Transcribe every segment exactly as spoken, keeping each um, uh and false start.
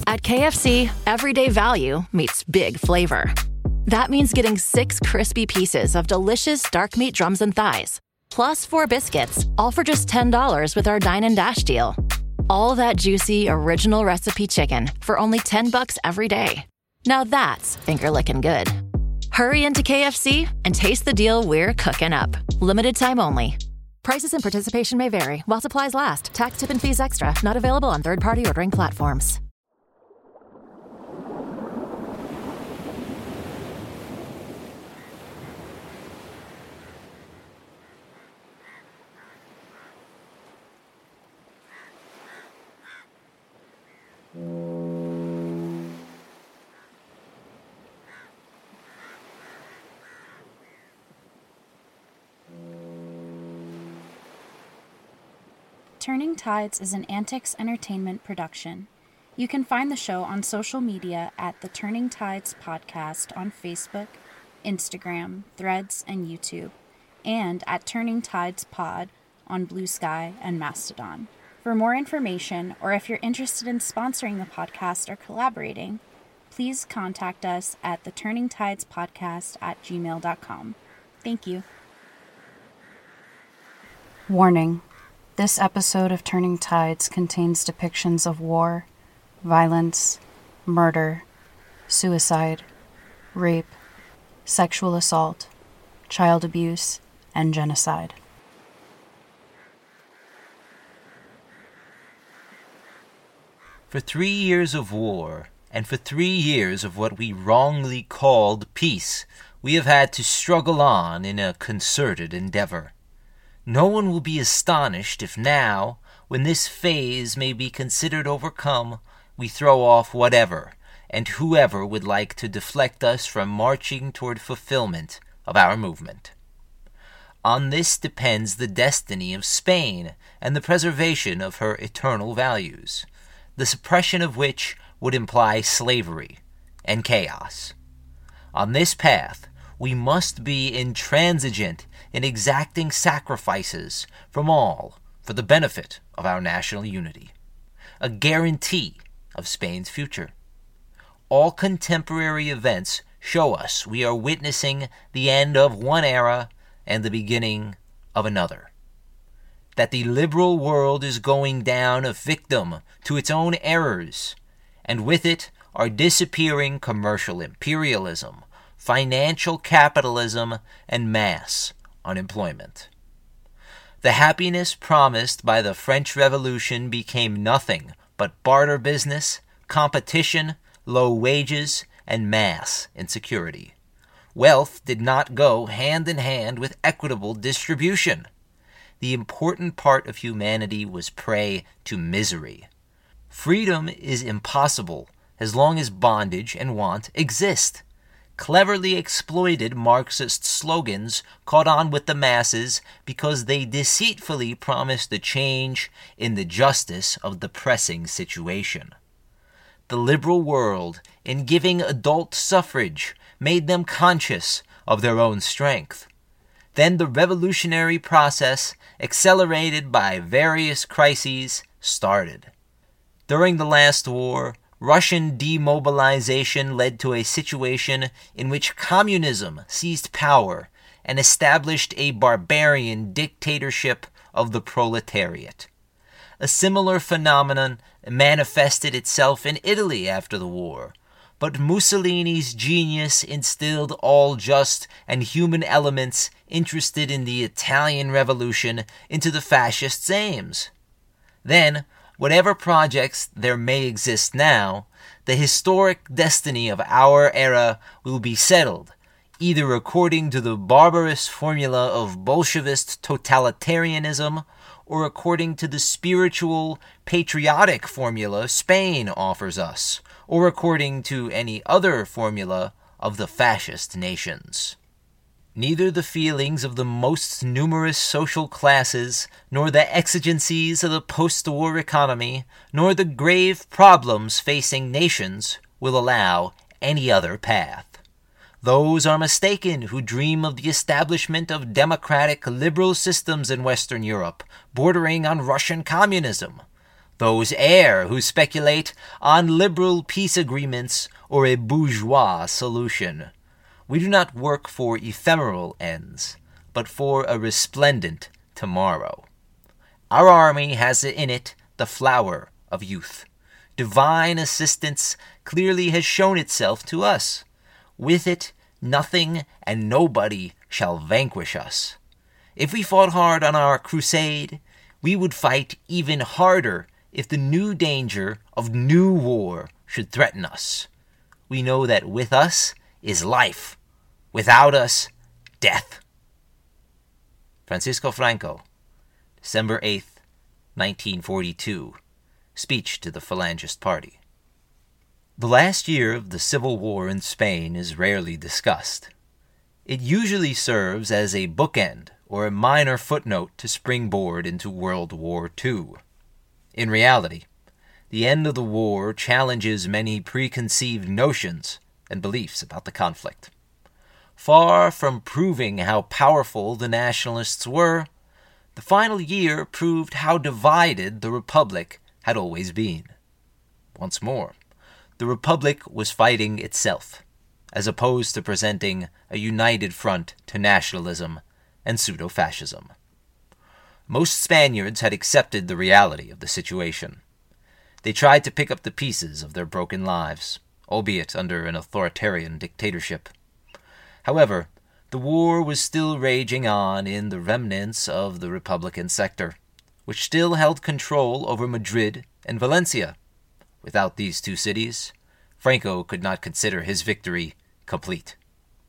At K F C, everyday value meets big flavor. That means getting six crispy pieces of delicious dark meat drums and thighs, plus four biscuits, all for just ten dollars with our Dine and Dash deal. All that juicy, original recipe chicken for only ten bucks every day. Now that's finger-licking good. Hurry into K F C and taste the deal we're cooking up. Limited time only. Prices and participation may vary while supplies last. Tax, tip, and fees extra. Not available on third-party ordering platforms. Turning Tides is an Antics Entertainment production. You can find the show on social media at the Turning Tides Podcast on Facebook, Instagram, Threads, and YouTube, and at Turning Tides Pod on Blue Sky and Mastodon. For more information, or if you're interested in sponsoring the podcast or collaborating, please contact us at the Turning Tides Podcast at gmail dot com. Thank you. Warning. This episode of Turning Tides contains depictions of war, violence, murder, suicide, rape, sexual assault, child abuse, and genocide. For three years of war, and for three years of what we wrongly called peace, we have had to struggle on in a concerted endeavor. No one will be astonished if now, when this phase may be considered overcome, we throw off whatever and whoever would like to deflect us from marching toward fulfillment of our movement. On this depends the destiny of Spain and the preservation of her eternal values, the suppression of which would imply slavery and chaos. On this path, we must be intransigent in exacting sacrifices from all for the benefit of our national unity, a guarantee of Spain's future. All contemporary events show us we are witnessing the end of one era and the beginning of another. That the liberal world is going down a victim to its own errors, and with it are disappearing commercial imperialism, financial capitalism, and mass unemployment. The happiness promised by the French Revolution became nothing but barter business, competition, low wages, and mass insecurity. Wealth did not go hand in hand with equitable distribution. The important part of humanity was prey to misery. Freedom is impossible as long as bondage and want exist. Cleverly exploited Marxist slogans caught on with the masses because they deceitfully promised a change in the justice of the pressing situation. The liberal world, in giving adult suffrage, made them conscious of their own strength. Then the revolutionary process, accelerated by various crises, started. During the last war, Russian demobilization led to a situation in which communism seized power and established a barbarian dictatorship of the proletariat. A similar phenomenon manifested itself in Italy after the war, but Mussolini's genius instilled all just and human elements interested in the Italian Revolution into the fascists' aims. Then, whatever projects there may exist now, the historic destiny of our era will be settled, either according to the barbarous formula of Bolshevist totalitarianism or according to the spiritual, patriotic formula Spain offers us, or according to any other formula of the fascist nations. Neither the feelings of the most numerous social classes, nor the exigencies of the post-war economy, nor the grave problems facing nations will allow any other path. Those are mistaken who dream of the establishment of democratic liberal systems in Western Europe, bordering on Russian communism. those err who speculate on liberal peace agreements or a bourgeois solution. We do not work for ephemeral ends, but for a resplendent tomorrow. Our army has in it the flower of youth. Divine assistance clearly has shown itself to us. With it, nothing and nobody shall vanquish us. If we fought hard on our crusade, we would fight even harder if the new danger of new war should threaten us. We know that with us is life, without us, death. Francisco Franco, December eighth, nineteen forty-two. Speech to the Phalangist Party. The last year of the Civil War in Spain is rarely discussed. It usually serves as a bookend or a minor footnote to springboard into World War Two. In reality, the end of the war challenges many preconceived notions and beliefs about the conflict. Far from proving how powerful the nationalists were, the final year proved how divided the Republic had always been. Once more, the Republic was fighting itself, as opposed to presenting a united front to nationalism and pseudo-fascism. Most Spaniards had accepted the reality of the situation. They tried to pick up the pieces of their broken lives, albeit under an authoritarian dictatorship. However, the war was still raging on in the remnants of the Republican sector, which still held control over Madrid and Valencia. Without these two cities, Franco could not consider his victory complete.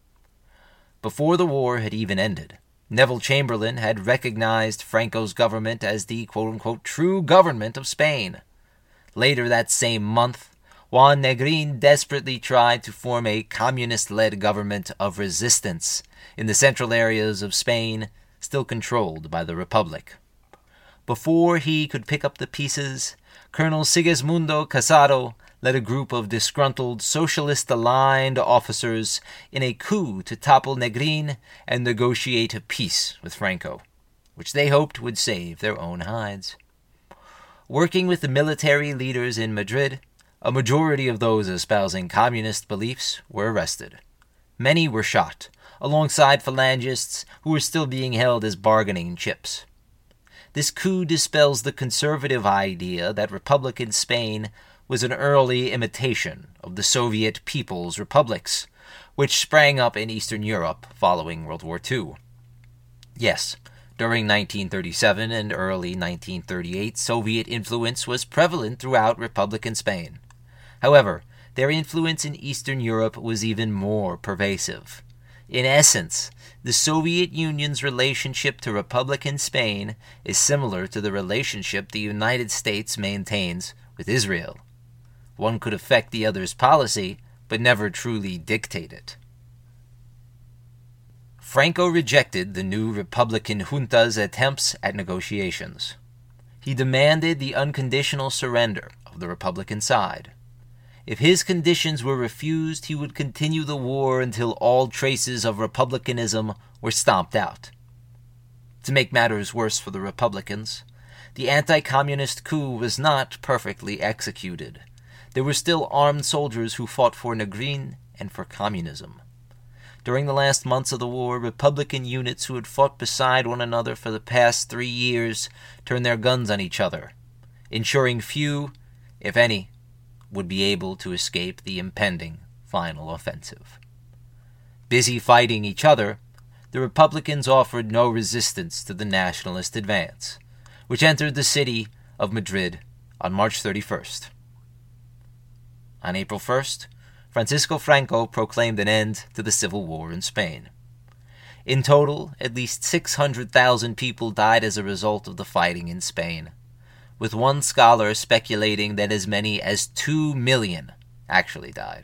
Before the war had even ended, Neville Chamberlain had recognized Franco's government as the quote-unquote true government of Spain. Later that same month, Juan Negrin desperately tried to form a communist-led government of resistance in the central areas of Spain still controlled by the Republic. Before he could pick up the pieces, Colonel Sigismundo Casado led a group of disgruntled socialist-aligned officers in a coup to topple Negrin and negotiate a peace with Franco, which they hoped would save their own hides. Working with the military leaders in Madrid, a majority of those espousing communist beliefs were arrested. Many were shot, alongside Phalangists who were still being held as bargaining chips. This coup dispels the conservative idea that Republican Spain was an early imitation of the Soviet People's Republics, which sprang up in Eastern Europe following World War Two. Yes, during nineteen thirty-seven and early nineteen thirty-eight, Soviet influence was prevalent throughout Republican Spain. However, their influence in Eastern Europe was even more pervasive. In essence, the Soviet Union's relationship to Republican Spain is similar to the relationship the United States maintains with Israel. One could affect the other's policy, but never truly dictate it. Franco rejected the new Republican junta's attempts at negotiations. He demanded the unconditional surrender of the Republican side. If his conditions were refused, he would continue the war until all traces of republicanism were stomped out. To make matters worse for the Republicans, the anti-communist coup was not perfectly executed. There were still armed soldiers who fought for Negrin and for communism. During the last months of the war, Republican units who had fought beside one another for the past three years turned their guns on each other, ensuring few, if any, would be able to escape the impending final offensive. Busy fighting each other, the Republicans offered no resistance to the nationalist advance, which entered the city of Madrid on March thirty-first. On April first, Francisco Franco proclaimed an end to the civil war in Spain. In total, at least six hundred thousand people died as a result of the fighting in Spain, with one scholar speculating that as many as two million actually died.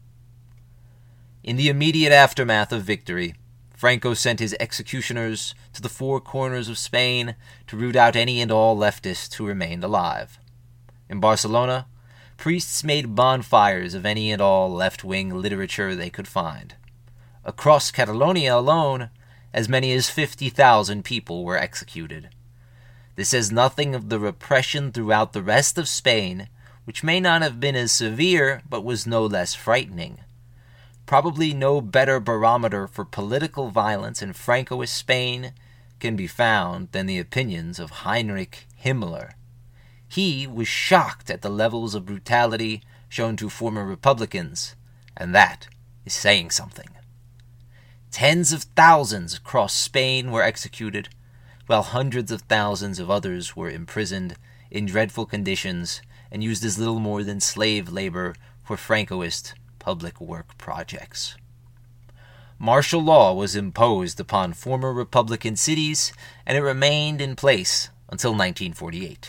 In the immediate aftermath of victory, Franco sent his executioners to the four corners of Spain to root out any and all leftists who remained alive. In Barcelona, priests made bonfires of any and all left-wing literature they could find. Across Catalonia alone, as many as fifty thousand people were executed. This says nothing of the repression throughout the rest of Spain, which may not have been as severe, but was no less frightening. Probably no better barometer for political violence in Francoist Spain can be found than the opinions of Heinrich Himmler. He was shocked at the levels of brutality shown to former Republicans, and that is saying something. Tens of thousands across Spain were executed, while hundreds of thousands of others were imprisoned in dreadful conditions and used as little more than slave labor for Francoist public work projects. Martial law was imposed upon former Republican cities, and it remained in place until nineteen forty-eight.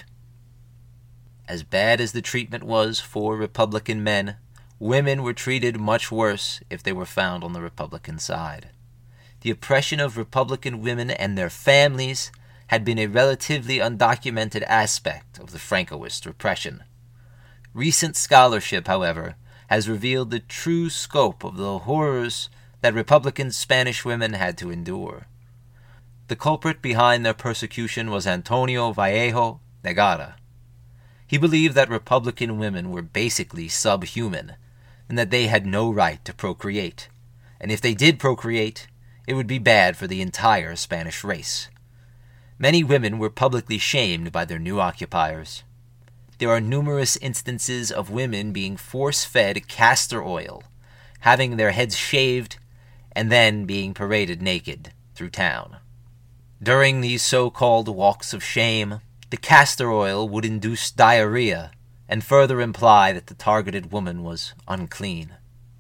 As bad as the treatment was for Republican men, women were treated much worse if they were found on the Republican side. The oppression of Republican women and their families had been a relatively undocumented aspect of the Francoist repression. Recent scholarship, however, has revealed the true scope of the horrors that Republican Spanish women had to endure. The culprit behind their persecution was Antonio Vallejo Negara. He believed that Republican women were basically subhuman, and that they had no right to procreate, and if they did procreate, it would be bad for the entire Spanish race. Many women were publicly shamed by their new occupiers. There are numerous instances of women being force-fed castor oil, having their heads shaved, and then being paraded naked through town. During these so-called walks of shame, the castor oil would induce diarrhea and further imply that the targeted woman was unclean.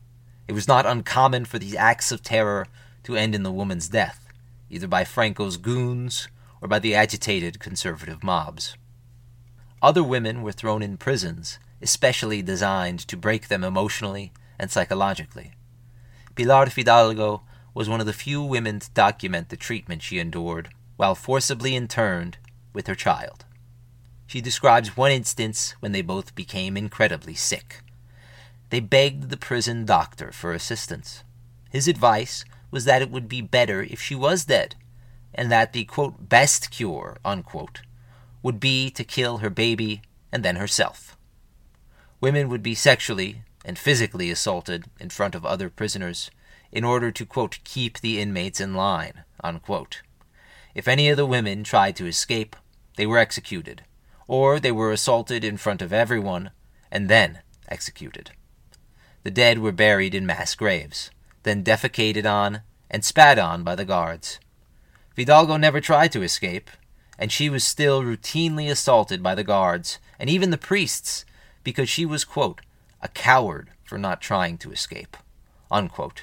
It was not uncommon for these acts of terror to end in the woman's death, either by Franco's goons or by the agitated conservative mobs. Other women were thrown in prisons, especially designed to break them emotionally and psychologically. Pilar Fidalgo was one of the few women to document the treatment she endured while forcibly interned with her child. She describes one instance when they both became incredibly sick. They begged the prison doctor for assistance. His advice was that it would be better if she was dead, and that the, quote, best cure, unquote, would be to kill her baby and then herself. Women would be sexually and physically assaulted in front of other prisoners in order to, quote, keep the inmates in line, unquote. If any of the women tried to escape, they were executed, or they were assaulted in front of everyone and then executed. The dead were buried in mass graves, then defecated on and spat on by the guards. Fidalgo never tried to escape, and she was still routinely assaulted by the guards and even the priests because she was, quote, a coward for not trying to escape, unquote.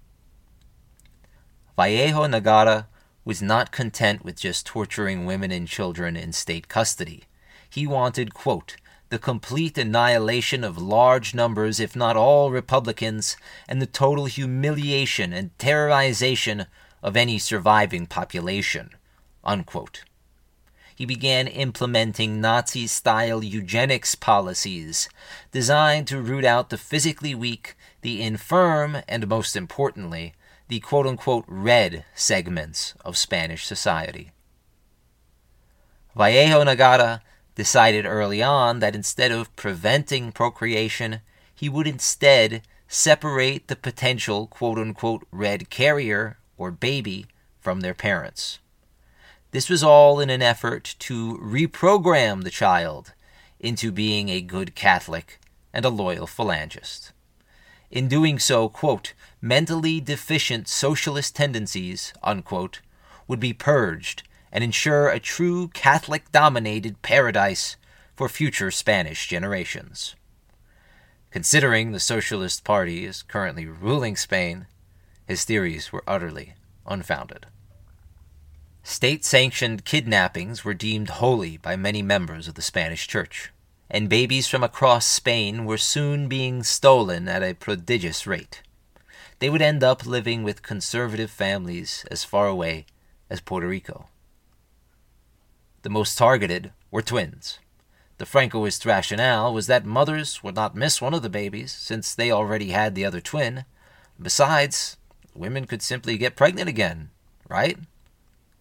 Vallejo Negara was not content with just torturing women and children in state custody. He wanted, quote, the complete annihilation of large numbers, if not all, Republicans, and the total humiliation and terrorization of any surviving population, unquote. He began implementing Nazi-style eugenics policies designed to root out the physically weak, the infirm, and most importantly, the quote-unquote red segments of Spanish society. Vallejo Negara decided early on that instead of preventing procreation, he would instead separate the potential quote-unquote red carrier, or baby, from their parents. This was all in an effort to reprogram the child into being a good Catholic and a loyal phalangist. In doing so, quote, mentally deficient socialist tendencies, unquote, would be purged and ensure a true Catholic-dominated paradise for future Spanish generations. Considering the Socialist Party is currently ruling Spain, his theories were utterly unfounded. State-sanctioned kidnappings were deemed holy by many members of the Spanish Church, and babies from across Spain were soon being stolen at a prodigious rate. They would end up living with conservative families as far away as Puerto Rico. The most targeted were twins. The Francoist rationale was that mothers would not miss one of the babies since they already had the other twin. Besides, women could simply get pregnant again, right?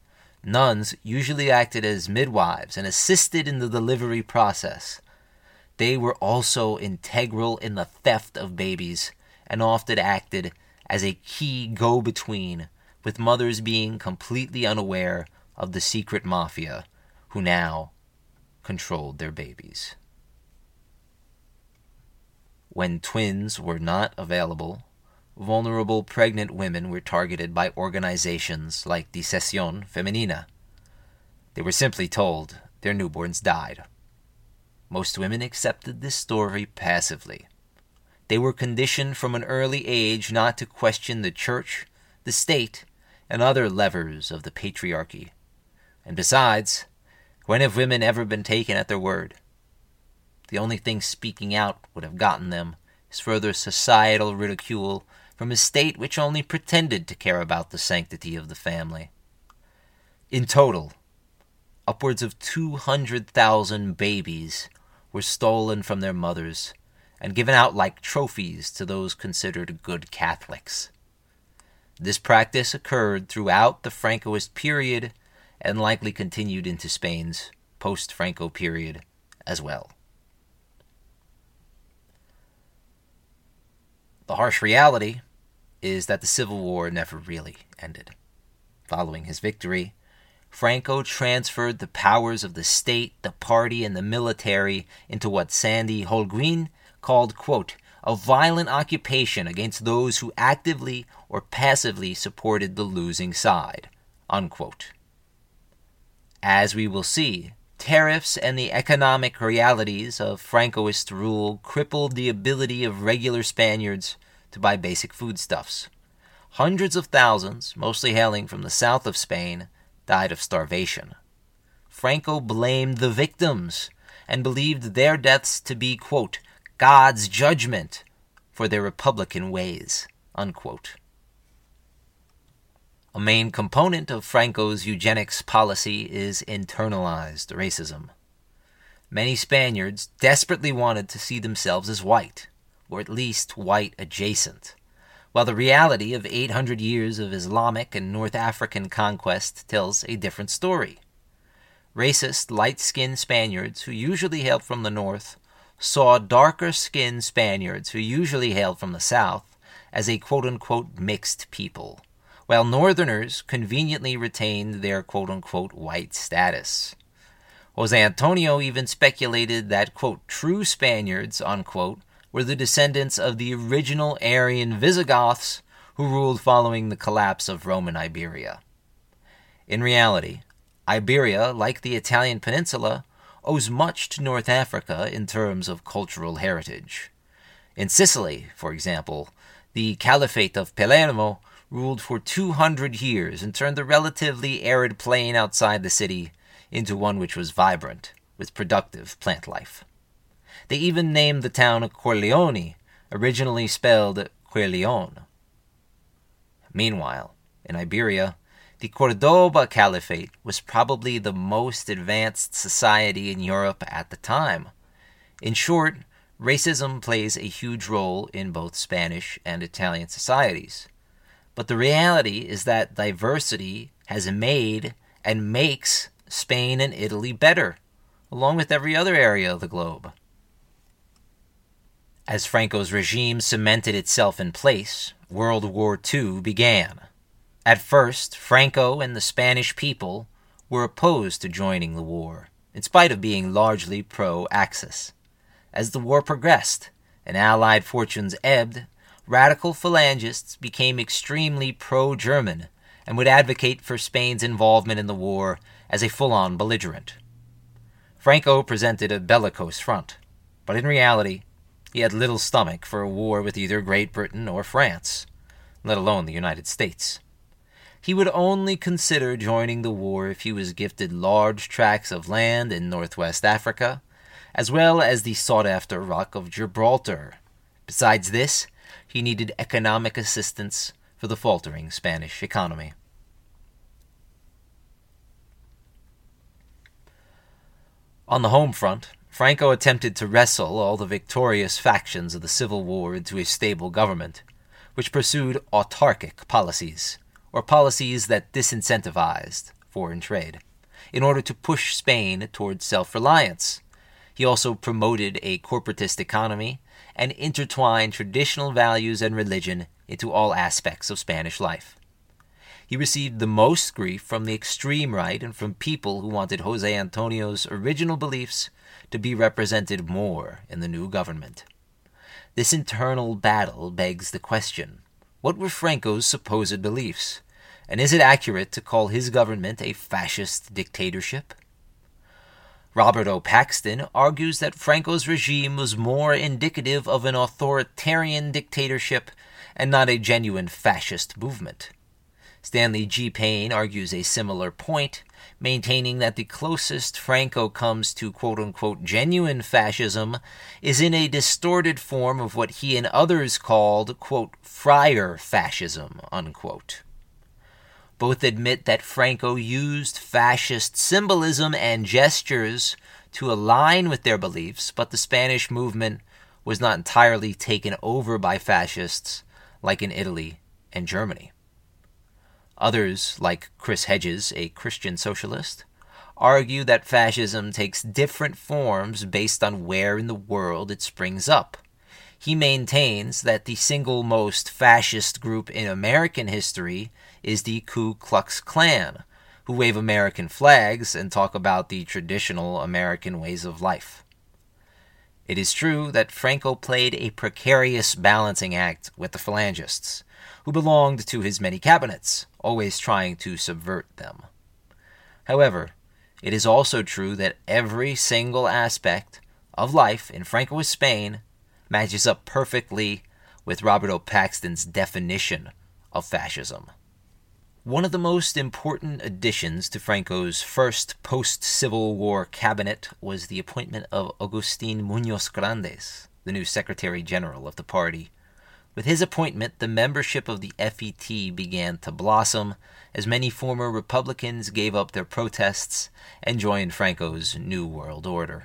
Nuns usually acted as midwives and assisted in the delivery process. They were also integral in the theft of babies and often acted as a key go-between, with mothers being completely unaware of the secret mafia who now controlled their babies. When twins were not available, vulnerable pregnant women were targeted by organizations like Disección Femenina. They were simply told their newborns died. Most women accepted this story passively. They were conditioned from an early age not to question the church, the state, and other levers of the patriarchy. And besides, when have women ever been taken at their word? The only thing speaking out would have gotten them is further societal ridicule from a state which only pretended to care about the sanctity of the family. In total, upwards of two hundred thousand babies were stolen from their mothers and given out like trophies to those considered good Catholics. This practice occurred throughout the Francoist period and likely continued into Spain's post-Franco period as well. The harsh reality is that the Civil War never really ended. Following his victory, Franco transferred the powers of the state, the party, and the military into what Sandy Holguin called, quote, a violent occupation against those who actively or passively supported the losing side, unquote. As we will see, tariffs and the economic realities of Francoist rule crippled the ability of regular Spaniards to buy basic foodstuffs. Hundreds of thousands, mostly hailing from the south of Spain, died of starvation. Franco blamed the victims and believed their deaths to be, quote, God's judgment for their republican ways, unquote. A main component of Franco's eugenics policy is internalized racism. Many Spaniards desperately wanted to see themselves as white, or at least white adjacent, while the reality of eight hundred years of Islamic and North African conquest tells a different story. Racist, light-skinned Spaniards who usually hailed from the north saw darker-skinned Spaniards who usually hailed from the south as a quote-unquote mixed people, while northerners conveniently retained their quote-unquote white status. Jose Antonio even speculated that, quote, true Spaniards, unquote, were the descendants of the original Aryan Visigoths who ruled following the collapse of Roman Iberia. In reality, Iberia, like the Italian peninsula, owes much to North Africa in terms of cultural heritage. In Sicily, for example, the Caliphate of Palermo ruled for two hundred years and turned the relatively arid plain outside the city into one which was vibrant, with productive plant life. They even named the town Corleone, originally spelled Querleone. Meanwhile, in Iberia, the Cordoba Caliphate was probably the most advanced society in Europe at the time. In short, racism plays a huge role in both Spanish and Italian societies. But the reality is that diversity has made and makes Spain and Italy better, along with every other area of the globe. As Franco's regime cemented itself in place, World War Two began. At first, Franco and the Spanish people were opposed to joining the war, in spite of being largely pro-Axis. As the war progressed and Allied fortunes ebbed, radical phalangists became extremely pro-German and would advocate for Spain's involvement in the war as a full-on belligerent. Franco presented a bellicose front, but in reality, he had little stomach for a war with either Great Britain or France, let alone the United States. He would only consider joining the war if he was gifted large tracts of land in northwest Africa, as well as the sought-after Rock of Gibraltar. Besides this, he needed economic assistance for the faltering Spanish economy. On the home front, Franco attempted to wrestle all the victorious factions of the Civil War into a stable government, which pursued autarkic policies, or policies that disincentivized foreign trade, in order to push Spain towards self-reliance. He also promoted a corporatist economy and intertwined traditional values and religion into all aspects of Spanish life. He received the most grief from the extreme right and from people who wanted José Antonio's original beliefs to be represented more in the new government. This internal battle begs the question, what were Franco's supposed beliefs? And is it accurate to call his government a fascist dictatorship? Robert O. Paxton argues that Franco's regime was more indicative of an authoritarian dictatorship and not a genuine fascist movement. Stanley G. Payne argues a similar point, maintaining that the closest Franco comes to quote-unquote genuine fascism is in a distorted form of what he and others called, quote, friar fascism, unquote. Both admit that Franco used fascist symbolism and gestures to align with their beliefs, but the Spanish movement was not entirely taken over by fascists like in Italy and Germany. Others, like Chris Hedges, a Christian socialist, argue that fascism takes different forms based on where in the world it springs up. He maintains that the single most fascist group in American history is the Ku Klux Klan, who wave American flags and talk about the traditional American ways of life. It is true that Franco played a precarious balancing act with the Phalangists, who belonged to his many cabinets, always trying to subvert them. However, it is also true that every single aspect of life in Francoist Spain matches up perfectly with Robert O. Paxton's definition of fascism. One of the most important additions to Franco's first post-Civil War cabinet was the appointment of Agustín Muñoz Grandes, the new Secretary General of the party. With his appointment, the membership of the F E T began to blossom, as many former Republicans gave up their protests and joined Franco's New World Order.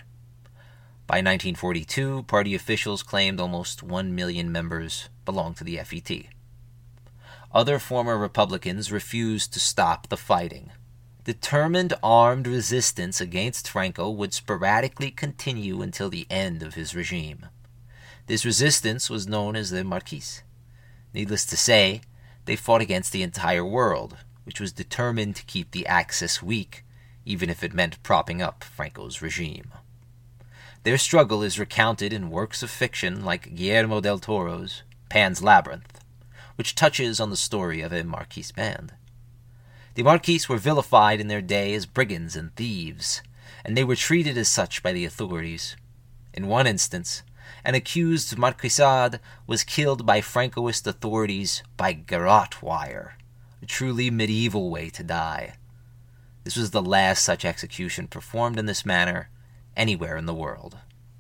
By nineteen forty-two, party officials claimed almost one million members belonged to the F E T. Other former Republicans refused to stop the fighting. Determined armed resistance against Franco would sporadically continue until the end of his regime. This resistance was known as the Marquis. Needless to say, they fought against the entire world, which was determined to keep the Axis weak, even if it meant propping up Franco's regime. Their struggle is recounted in works of fiction like Guillermo del Toro's Pan's Labyrinth, which touches on the story of a Marquis band. The Marquis were vilified in their day as brigands and thieves, and they were treated as such by the authorities. In one instance, an accused Marquisade was killed by Francoist authorities by garrote wire, a truly medieval way to die. This was the last such execution performed in this manner anywhere in the world.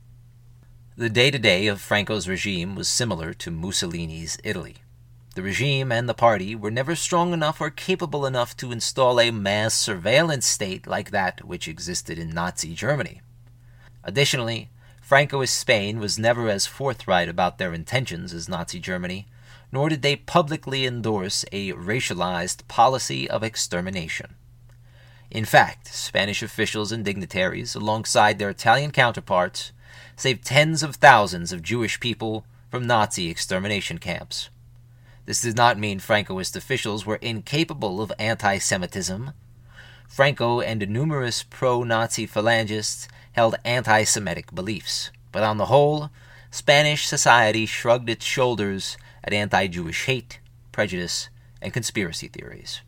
The day-to-day of Franco's regime was similar to Mussolini's Italy. The regime and the party were never strong enough or capable enough to install a mass surveillance state like that which existed in Nazi Germany. Additionally, Francoist Spain was never as forthright about their intentions as Nazi Germany, nor did they publicly endorse a racialized policy of extermination. In fact, Spanish officials and dignitaries, alongside their Italian counterparts, saved tens of thousands of Jewish people from Nazi extermination camps. This did not mean Francoist officials were incapable of anti-Semitism. Franco and numerous pro-Nazi Phalangists held anti-Semitic beliefs, but on the whole, Spanish society shrugged its shoulders at anti-Jewish hate, prejudice, and conspiracy theories.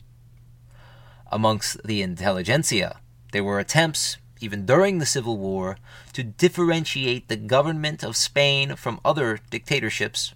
Amongst the intelligentsia, there were attempts, even during the Civil War, to differentiate the government of Spain from other dictatorships.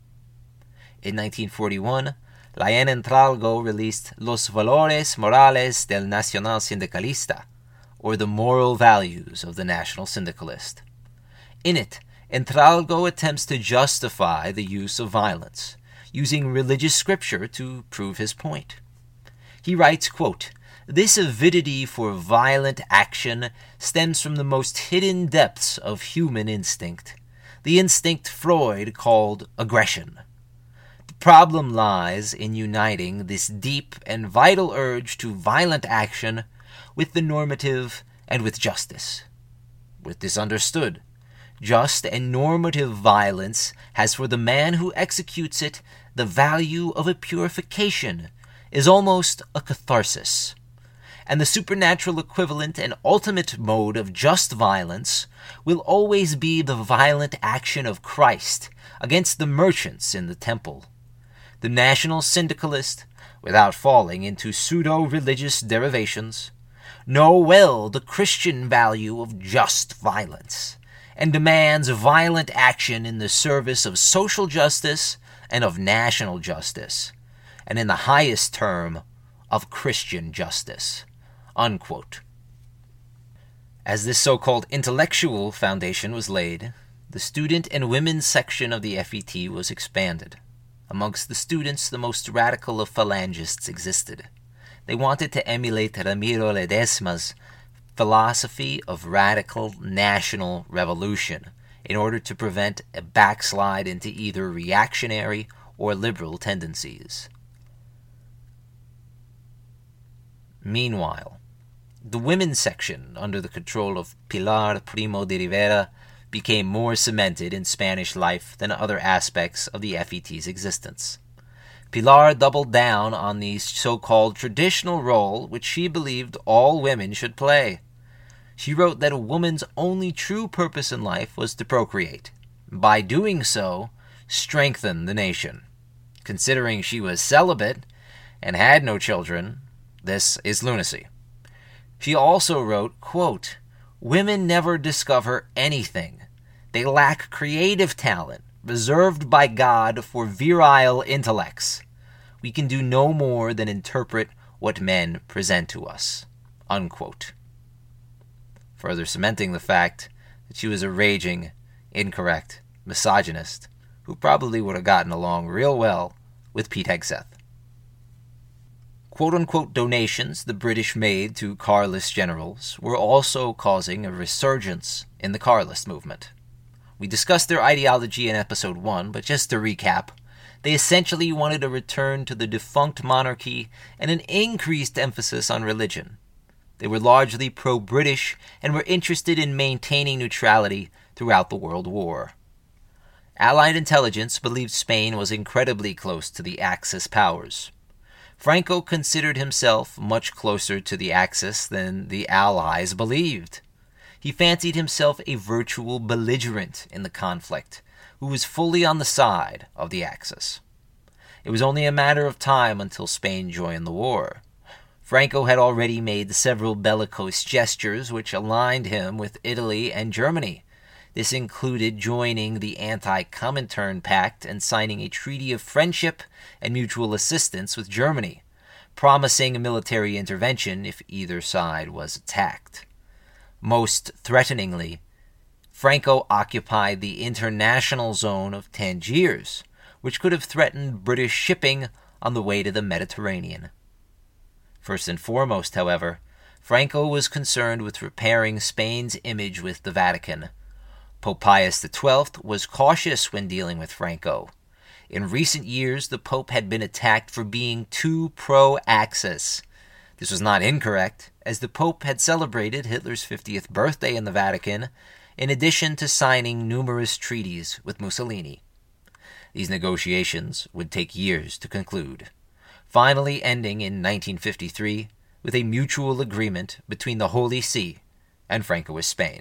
In nineteen forty-one, Laín Entralgo released Los Valores Morales del Nacional Sindicalista, or the Moral Values of the National Syndicalist. In it, Entralgo attempts to justify the use of violence, using religious scripture to prove his point. He writes, quote, "This avidity for violent action stems from the most hidden depths of human instinct, the instinct Freud called aggression. The problem lies in uniting this deep and vital urge to violent action with the normative and with justice. With this understood, just and normative violence has for the man who executes it the value of a purification, is almost a catharsis. And the supernatural equivalent and ultimate mode of just violence will always be the violent action of Christ against the merchants in the temple. The national syndicalist, without falling into pseudo-religious derivations, know well the Christian value of just violence, and demands violent action in the service of social justice and of national justice, and in the highest term of Christian justice." Unquote. As this so-called intellectual foundation was laid, the student and women's section of the F E T was expanded. Amongst the students, the most radical of phalangists existed. They wanted to emulate Ramiro Ledesma's philosophy of radical national revolution in order to prevent a backslide into either reactionary or liberal tendencies. Meanwhile, the women's section, under the control of Pilar Primo de Rivera, became more cemented in Spanish life than other aspects of the F E T's existence. Pilar doubled down on the so-called traditional role which she believed all women should play. She wrote that a woman's only true purpose in life was to procreate. By doing so, strengthen the nation. Considering she was celibate and had no children, this is lunacy. She also wrote, quote, "Women never discover anything. They lack creative talent, reserved by God for virile intellects. We can do no more than interpret what men present to us." Unquote. Further cementing the fact that she was a raging, incorrect misogynist who probably would have gotten along real well with Pete Hegseth. Quote-unquote donations the British made to Carlist generals were also causing a resurgence in the Carlist movement. We discussed their ideology in episode one, but just to recap, they essentially wanted a return to the defunct monarchy and an increased emphasis on religion. They were largely pro-British and were interested in maintaining neutrality throughout the World War. Allied intelligence believed Spain was incredibly close to the Axis powers. Franco considered himself much closer to the Axis than the Allies believed. He fancied himself a virtual belligerent in the conflict, who was fully on the side of the Axis. It was only a matter of time until Spain joined the war. Franco had already made several bellicose gestures which aligned him with Italy and Germany. This included joining the Anti-Comintern Pact and signing a treaty of friendship and mutual assistance with Germany, promising a military intervention if either side was attacked. Most threateningly, Franco occupied the international zone of Tangiers, which could have threatened British shipping on the way to the Mediterranean. First and foremost, however, Franco was concerned with repairing Spain's image with the Vatican. Pope Pius the Twelfth was cautious when dealing with Franco. In recent years, the Pope had been attacked for being too pro-Axis. This was not incorrect, as the Pope had celebrated Hitler's fiftieth birthday in the Vatican, in addition to signing numerous treaties with Mussolini. These negotiations would take years to conclude, finally ending in nineteen fifty-three with a mutual agreement between the Holy See and Francoist Spain.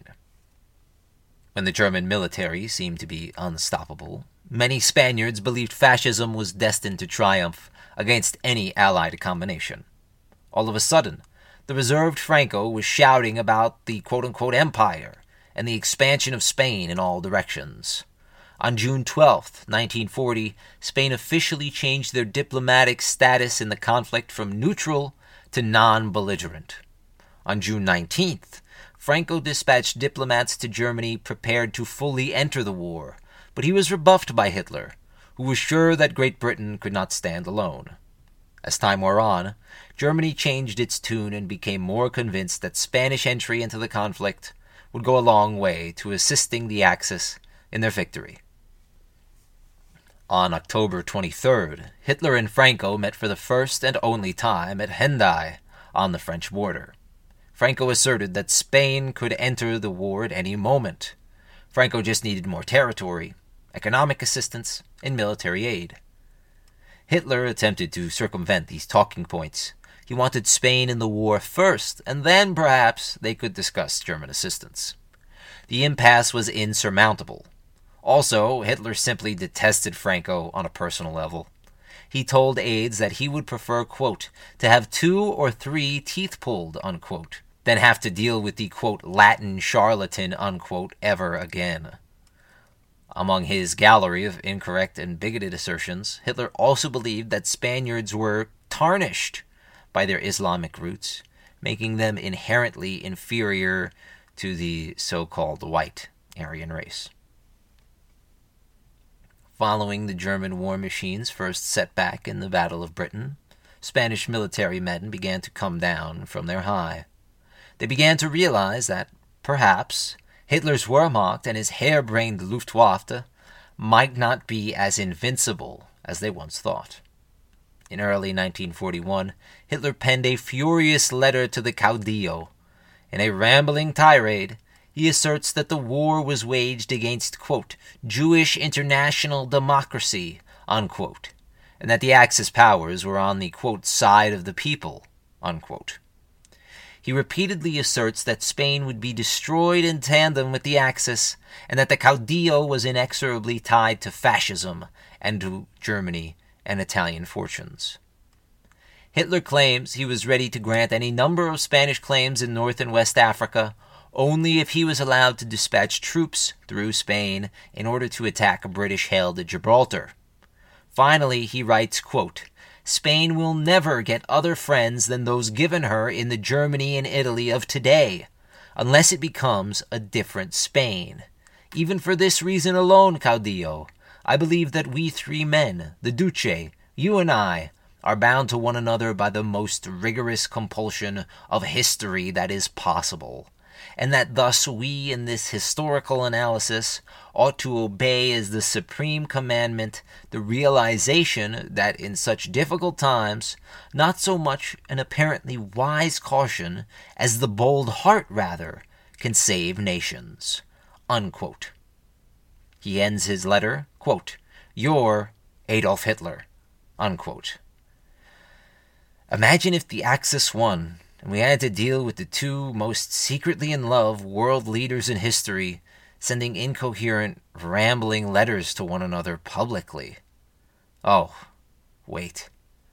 When the German military seemed to be unstoppable, many Spaniards believed fascism was destined to triumph against any Allied combination. All of a sudden, the reserved Franco was shouting about the quote-unquote empire and the expansion of Spain in all directions. On June twelfth, nineteen forty, Spain officially changed their diplomatic status in the conflict from neutral to non-belligerent. On June nineteenth, Franco dispatched diplomats to Germany prepared to fully enter the war, but he was rebuffed by Hitler, who was sure that Great Britain could not stand alone. As time wore on, Germany changed its tune and became more convinced that Spanish entry into the conflict would go a long way to assisting the Axis in their victory. On October twenty-third, Hitler and Franco met for the first and only time at Hendaye, on the French border. Franco asserted that Spain could enter the war at any moment. Franco just needed more territory, economic assistance, and military aid. Hitler attempted to circumvent these talking points. He wanted Spain in the war first, and then perhaps they could discuss German assistance. The impasse was insurmountable. Also, Hitler simply detested Franco on a personal level. He told aides that he would prefer, quote, to have two or three teeth pulled, unquote, than have to deal with the, quote, Latin charlatan, unquote, ever again. Among his gallery of incorrect and bigoted assertions, Hitler also believed that Spaniards were tarnished by their Islamic roots, making them inherently inferior to the so-called white Aryan race. Following the German war machine's first setback in the Battle of Britain, Spanish military men began to come down from their high. They began to realize that, perhaps, Hitler's Wehrmacht and his harebrained Luftwaffe might not be as invincible as they once thought. In early nineteen forty-one, Hitler penned a furious letter to the Caudillo. In a rambling tirade, he asserts that the war was waged against, quote, Jewish international democracy, unquote, and that the Axis powers were on the, quote, side of the people, unquote. He repeatedly asserts that Spain would be destroyed in tandem with the Axis, and that the Caudillo was inexorably tied to fascism and to Germany and Italian fortunes. Hitler claims he was ready to grant any number of Spanish claims in North and West Africa, only if he was allowed to dispatch troops through Spain in order to attack British-held Gibraltar. Finally, he writes, quote, Spain will never get other friends than those given her in the Germany and Italy of today, unless it becomes a different Spain. Even for this reason alone, Caudillo, I believe that we three men, the Duce, you and I, are bound to one another by the most rigorous compulsion of history that is possible, and that thus we, in this historical analysis, ought to obey as the supreme commandment the realization that in such difficult times, not so much an apparently wise caution as the bold heart, rather, can save nations. Unquote. He ends his letter, quote, Your Adolf Hitler. Unquote. Imagine if the Axis won, and we had to deal with the two most secretly in love world leaders in history sending incoherent, rambling letters to one another publicly. Oh, wait.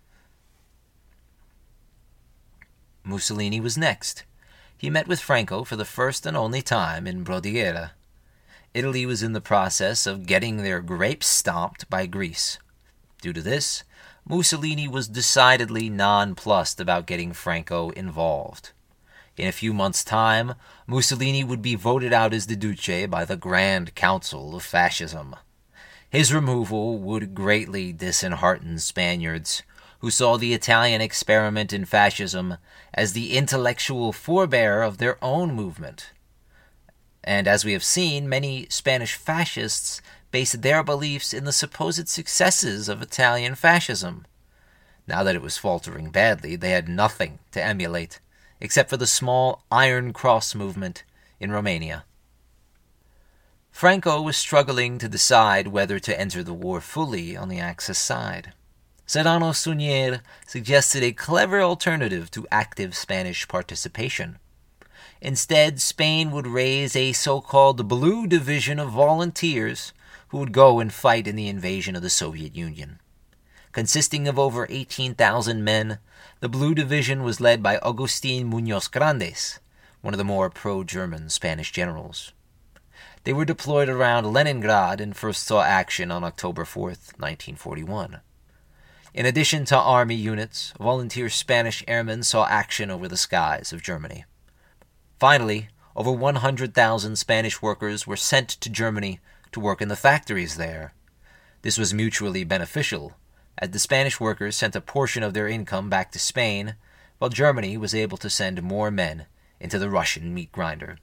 Mussolini was next. He met with Franco for the first and only time in Brodiera. Italy was in the process of getting their grapes stomped by Greece. Due to this, Mussolini was decidedly nonplussed about getting Franco involved. In a few months' time, Mussolini would be voted out as the Duce by the Grand Council of Fascism. His removal would greatly dishearten Spaniards, who saw the Italian experiment in fascism as the intellectual forebear of their own movement. And as we have seen, many Spanish fascists based their beliefs in the supposed successes of Italian fascism. Now that it was faltering badly, they had nothing to emulate, except for the small Iron Cross movement in Romania. Franco was struggling to decide whether to enter the war fully on the Axis side. Serrano Suñer suggested a clever alternative to active Spanish participation. Instead, Spain would raise a so-called Blue Division of volunteers who would go and fight in the invasion of the Soviet Union. Consisting of over eighteen thousand men, the Blue Division was led by Agustín Muñoz Grandes, one of the more pro-German Spanish generals. They were deployed around Leningrad and first saw action on October fourth, nineteen forty-one. In addition to army units, volunteer Spanish airmen saw action over the skies of Germany. Finally, over one hundred thousand Spanish workers were sent to Germany to work in the factories there. This was mutually beneficial, as the Spanish workers sent a portion of their income back to Spain, while Germany was able to send more men into the Russian meat grinder.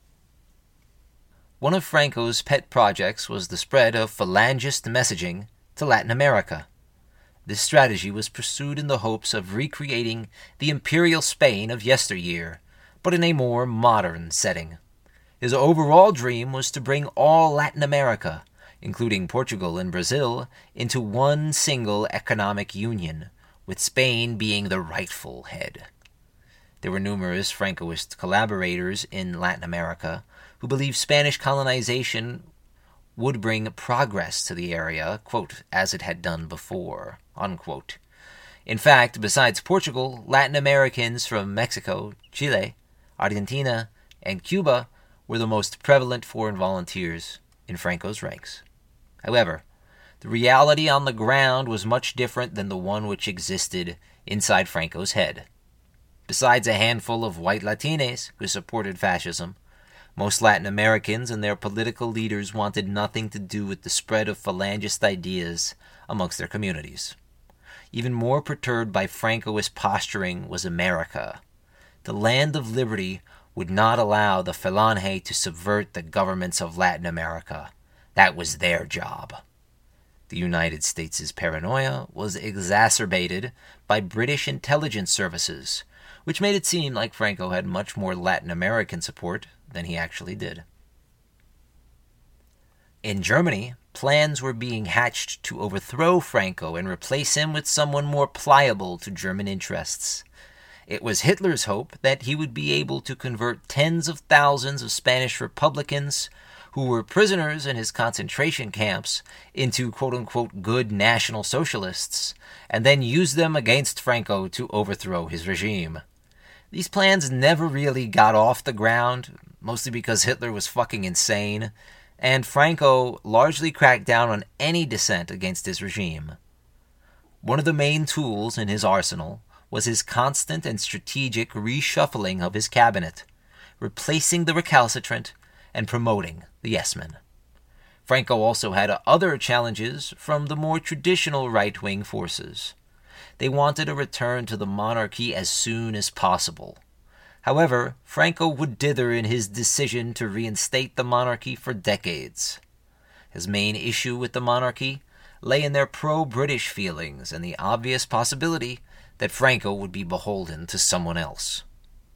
One of Franco's pet projects was the spread of phalangist messaging to Latin America. This strategy was pursued in the hopes of recreating the imperial Spain of yesteryear, but in a more modern setting. His overall dream was to bring all Latin America, including Portugal and Brazil, into one single economic union, with Spain being the rightful head. There were numerous Francoist collaborators in Latin America who believed Spanish colonization would bring progress to the area, quote, as it had done before, unquote. In fact, besides Portugal, Latin Americans from Mexico, Chile, Argentina, and Cuba were the most prevalent foreign volunteers in Franco's ranks. However, the reality on the ground was much different than the one which existed inside Franco's head. Besides a handful of white Latines who supported fascism, most Latin Americans and their political leaders wanted nothing to do with the spread of Falangist ideas amongst their communities. Even more perturbed by Francoist posturing was America. The land of liberty would not allow the Falange to subvert the governments of Latin America. That was their job. The United States' paranoia was exacerbated by British intelligence services, which made it seem like Franco had much more Latin American support than he actually did. In Germany, plans were being hatched to overthrow Franco and replace him with someone more pliable to German interests. It was Hitler's hope that he would be able to convert tens of thousands of Spanish Republicans who were prisoners in his concentration camps into quote-unquote good National Socialists, and then use them against Franco to overthrow his regime. These plans never really got off the ground, mostly because Hitler was fucking insane, and Franco largely cracked down on any dissent against his regime. One of the main tools in his arsenal was his constant and strategic reshuffling of his cabinet, replacing the recalcitrant and promoting the yes-men. Franco also had other challenges from the more traditional right-wing forces. They wanted a return to the monarchy as soon as possible. However, Franco would dither in his decision to reinstate the monarchy for decades. His main issue with the monarchy lay in their pro-British feelings and the obvious possibility that Franco would be beholden to someone else.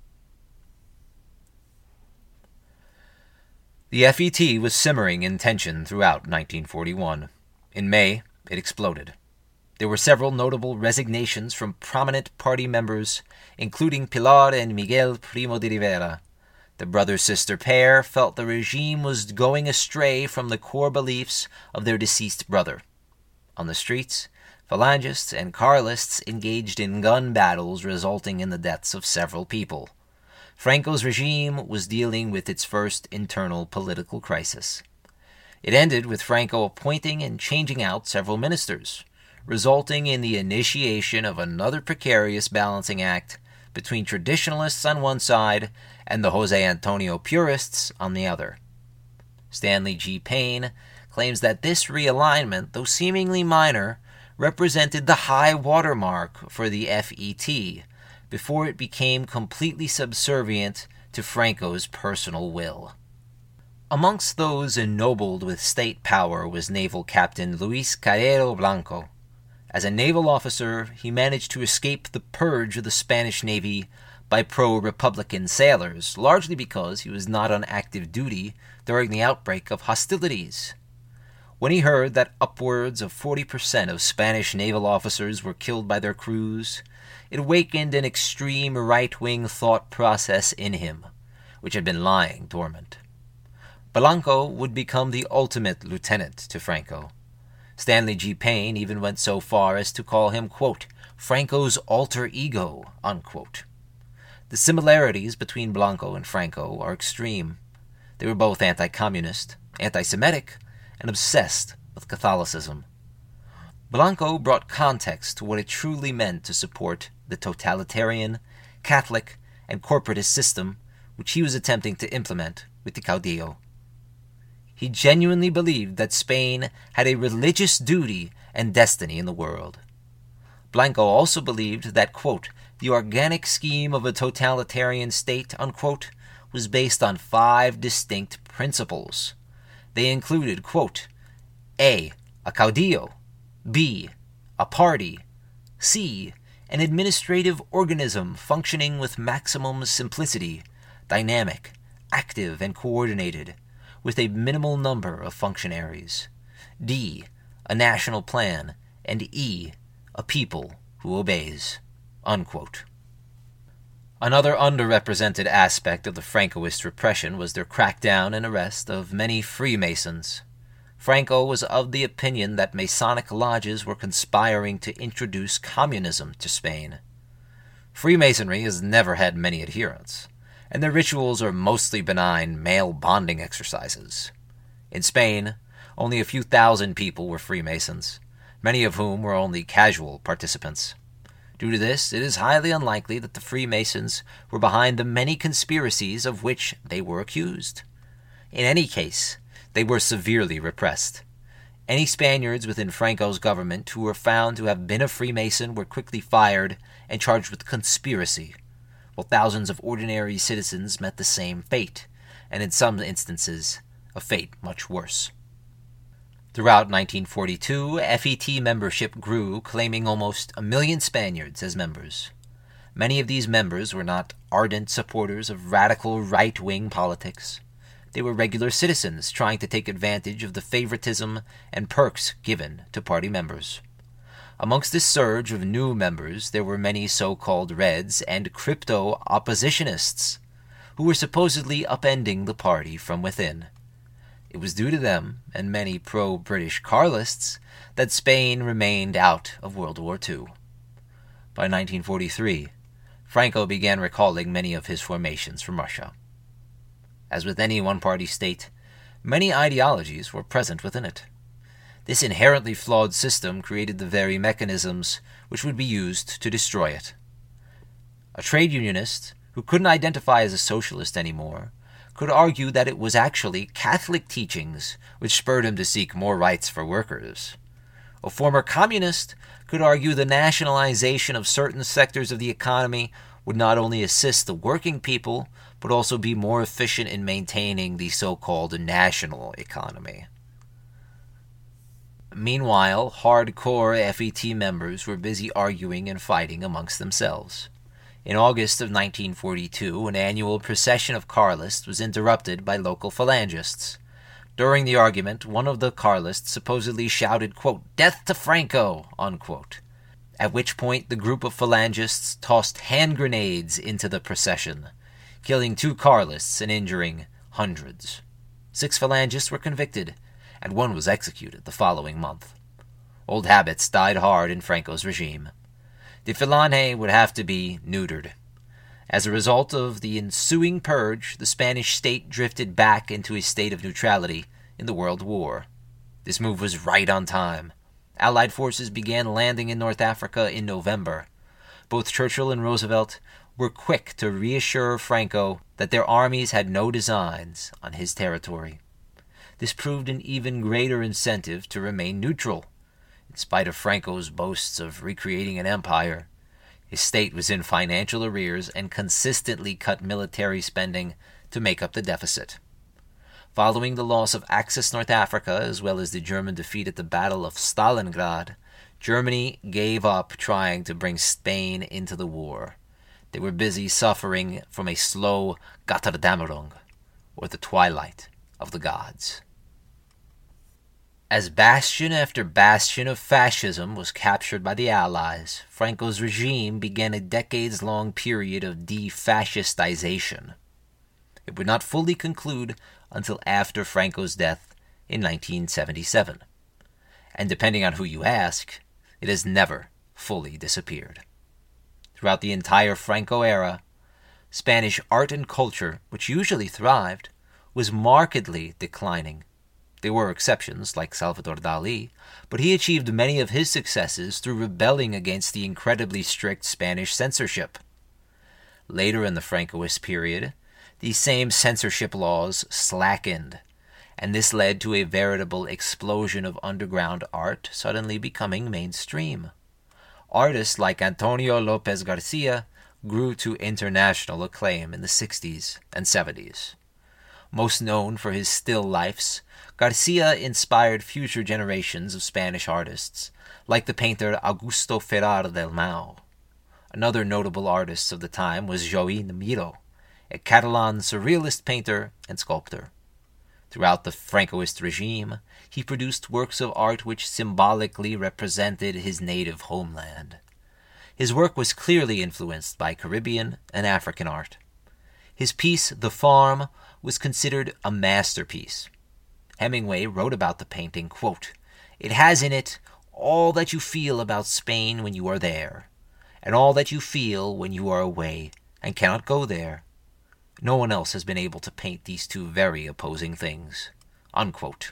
The F E T was simmering in tension throughout nineteen forty-one. In May, it exploded. There were several notable resignations from prominent party members, including Pilar and Miguel Primo de Rivera. The brother-sister pair felt the regime was going astray from the core beliefs of their deceased brother. On the streets, Phalangists and Carlists engaged in gun battles resulting in the deaths of several people. Franco's regime was dealing with its first internal political crisis. It ended with Franco appointing and changing out several ministers, resulting in the initiation of another precarious balancing act between traditionalists on one side and the Jose Antonio purists on the other. Stanley G. Payne claims that this realignment, though seemingly minor, represented the high watermark for the F E T before it became completely subservient to Franco's personal will. Amongst those ennobled with state power was naval captain Luis Carrero Blanco. As a naval officer, he managed to escape the purge of the Spanish Navy by pro-Republican sailors, largely because he was not on active duty during the outbreak of hostilities. When he heard that upwards of forty percent of Spanish naval officers were killed by their crews, it awakened an extreme right-wing thought process in him, which had been lying dormant. Blanco would become the ultimate lieutenant to Franco. Stanley G. Payne even went so far as to call him, quote, Franco's alter ego, unquote. The similarities between Blanco and Franco are extreme. They were both anti-communist, anti-Semitic, and obsessed with Catholicism. Blanco brought context to what it truly meant to support the totalitarian, Catholic, and corporatist system which he was attempting to implement with the Caudillo. He genuinely believed that Spain had a religious duty and destiny in the world. Blanco also believed that, quote, the organic scheme of a totalitarian state, unquote, was based on five distinct principles. They included, quote, A. A caudillo, B. A party. C. An administrative organism functioning with maximum simplicity, dynamic, active, and coordinated, with a minimal number of functionaries. D. A national plan. And E. A people who obeys." Unquote. Another underrepresented aspect of the Francoist repression was their crackdown and arrest of many Freemasons. Franco was of the opinion that Masonic lodges were conspiring to introduce communism to Spain. Freemasonry has never had many adherents, and their rituals are mostly benign male bonding exercises. In Spain, only a few thousand people were Freemasons, many of whom were only casual participants. Due to this, it is highly unlikely that the Freemasons were behind the many conspiracies of which they were accused. In any case, they were severely repressed. Any Spaniards within Franco's government who were found to have been a Freemason were quickly fired and charged with conspiracy, while thousands of ordinary citizens met the same fate, and in some instances, a fate much worse. Throughout nineteen forty-two, F E T membership grew, claiming almost a million Spaniards as members. Many of these members were not ardent supporters of radical right-wing politics. They were regular citizens trying to take advantage of the favoritism and perks given to party members. Amongst this surge of new members, there were many so-called Reds and crypto-oppositionists, who were supposedly upending the party from within. It was due to them, and many pro-British Carlists, that Spain remained out of World War Two. By nineteen forty-three, Franco began recalling many of his formations from Russia. As with any one-party state, many ideologies were present within it. This inherently flawed system created the very mechanisms which would be used to destroy it. A trade unionist, who couldn't identify as a socialist anymore, could argue that it was actually Catholic teachings which spurred him to seek more rights for workers. A former communist could argue the nationalization of certain sectors of the economy would not only assist the working people, but also be more efficient in maintaining the so-called national economy. Meanwhile, hardcore F E T members were busy arguing and fighting amongst themselves. In August of nineteen forty-two, an annual procession of Carlists was interrupted by local Phalangists. During the argument, one of the Carlists supposedly shouted, quote, "Death to Franco," unquote, at which point the group of Phalangists tossed hand grenades into the procession, killing two Carlists and injuring hundreds. Six Phalangists were convicted, and one was executed the following month. Old habits died hard in Franco's regime. The Falange would have to be neutered. As a result of the ensuing purge, the Spanish state drifted back into a state of neutrality in the World War. This move was right on time. Allied forces began landing in North Africa in November. Both Churchill and Roosevelt were quick to reassure Franco that their armies had no designs on his territory. This proved an even greater incentive to remain neutral. In spite of Franco's boasts of recreating an empire, his state was in financial arrears and consistently cut military spending to make up the deficit. Following the loss of Axis North Africa, as well as the German defeat at the Battle of Stalingrad, Germany gave up trying to bring Spain into the war. They were busy suffering from a slow Götterdämmerung, or the twilight of the gods. As bastion after bastion of fascism was captured by the Allies, Franco's regime began a decades-long period of de-fascistization. It would not fully conclude until after Franco's death in nineteen seventy-seven. And depending on who you ask, it has never fully disappeared. Throughout the entire Franco era, Spanish art and culture, which usually thrived, was markedly declining. There were exceptions, like Salvador Dali, but he achieved many of his successes through rebelling against the incredibly strict Spanish censorship. Later in the Francoist period, these same censorship laws slackened, and this led to a veritable explosion of underground art suddenly becoming mainstream. Artists like Antonio López Garcia grew to international acclaim in the sixties and seventies. Most known for his still lifes, Garcia inspired future generations of Spanish artists, like the painter Augusto Ferrar del Mau. Another notable artist of the time was Joaquim Miró, a Catalan surrealist painter and sculptor. Throughout the Francoist regime, he produced works of art which symbolically represented his native homeland. His work was clearly influenced by Caribbean and African art. His piece, The Farm, was considered a masterpiece. Hemingway wrote about the painting, quote, "It has in it all that you feel about Spain when you are there, and all that you feel when you are away and cannot go there. No one else has been able to paint these two very opposing things." Unquote.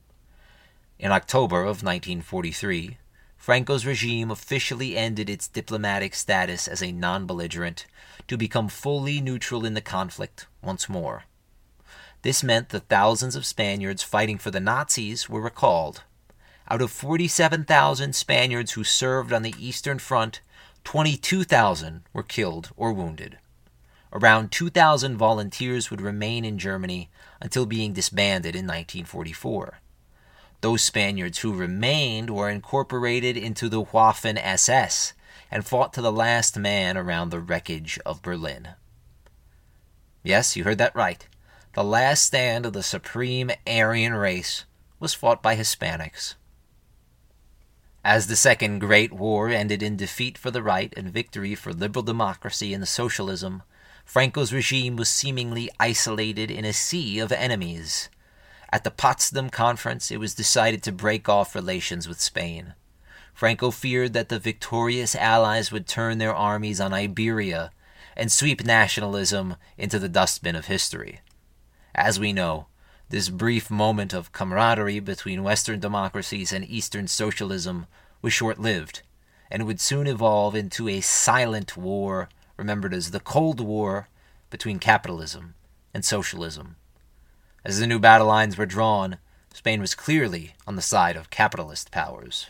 In October of nineteen forty-three, Franco's regime officially ended its diplomatic status as a non-belligerent to become fully neutral in the conflict once more. This meant the thousands of Spaniards fighting for the Nazis were recalled. Out of forty-seven thousand Spaniards who served on the Eastern Front, twenty-two thousand were killed or wounded. Around two thousand volunteers would remain in Germany until being disbanded in nineteen forty-four. Those Spaniards who remained were incorporated into the Waffen S S and fought to the last man around the wreckage of Berlin. Yes, you heard that right. The last stand of the supreme Aryan race was fought by Hispanics. As the Second Great War ended in defeat for the right and victory for liberal democracy and socialism, Franco's regime was seemingly isolated in a sea of enemies. At the Potsdam Conference, it was decided to break off relations with Spain. Franco feared that the victorious Allies would turn their armies on Iberia and sweep nationalism into the dustbin of history. As we know, this brief moment of camaraderie between Western democracies and Eastern socialism was short-lived, and would soon evolve into a silent war remembered as the Cold War between capitalism and socialism. As the new battle lines were drawn, Spain was clearly on the side of capitalist powers.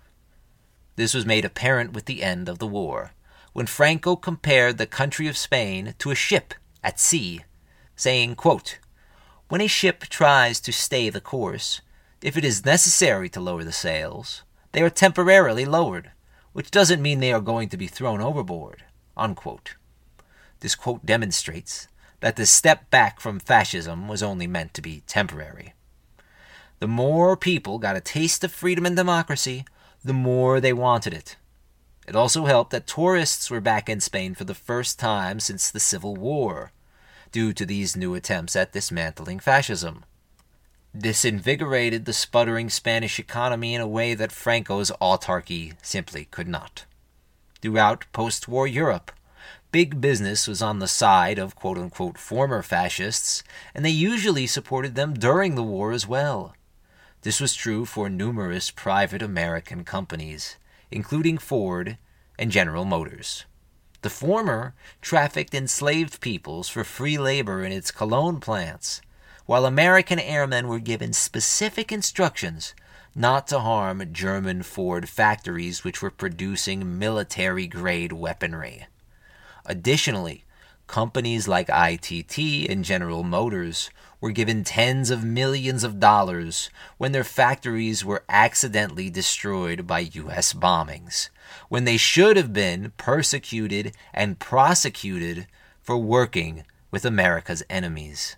This was made apparent with the end of the war, when Franco compared the country of Spain to a ship at sea, saying, quote, "When a ship tries to stay the course, if it is necessary to lower the sails, they are temporarily lowered, which doesn't mean they are going to be thrown overboard." Unquote. This quote demonstrates that the step back from fascism was only meant to be temporary. The more people got a taste of freedom and democracy, the more they wanted it. It also helped that tourists were back in Spain for the first time since the Civil War, due to these new attempts at dismantling fascism. This invigorated the sputtering Spanish economy in a way that Franco's autarky simply could not. Throughout post-war Europe, big business was on the side of quote-unquote former fascists, and they usually supported them during the war as well. This was true for numerous private American companies, including Ford and General Motors. The former trafficked enslaved peoples for free labor in its Cologne plants, while American airmen were given specific instructions not to harm German Ford factories which were producing military-grade weaponry. Additionally, companies like I T T and General Motors were given tens of millions of dollars when their factories were accidentally destroyed by U S bombings, when they should have been persecuted and prosecuted for working with America's enemies.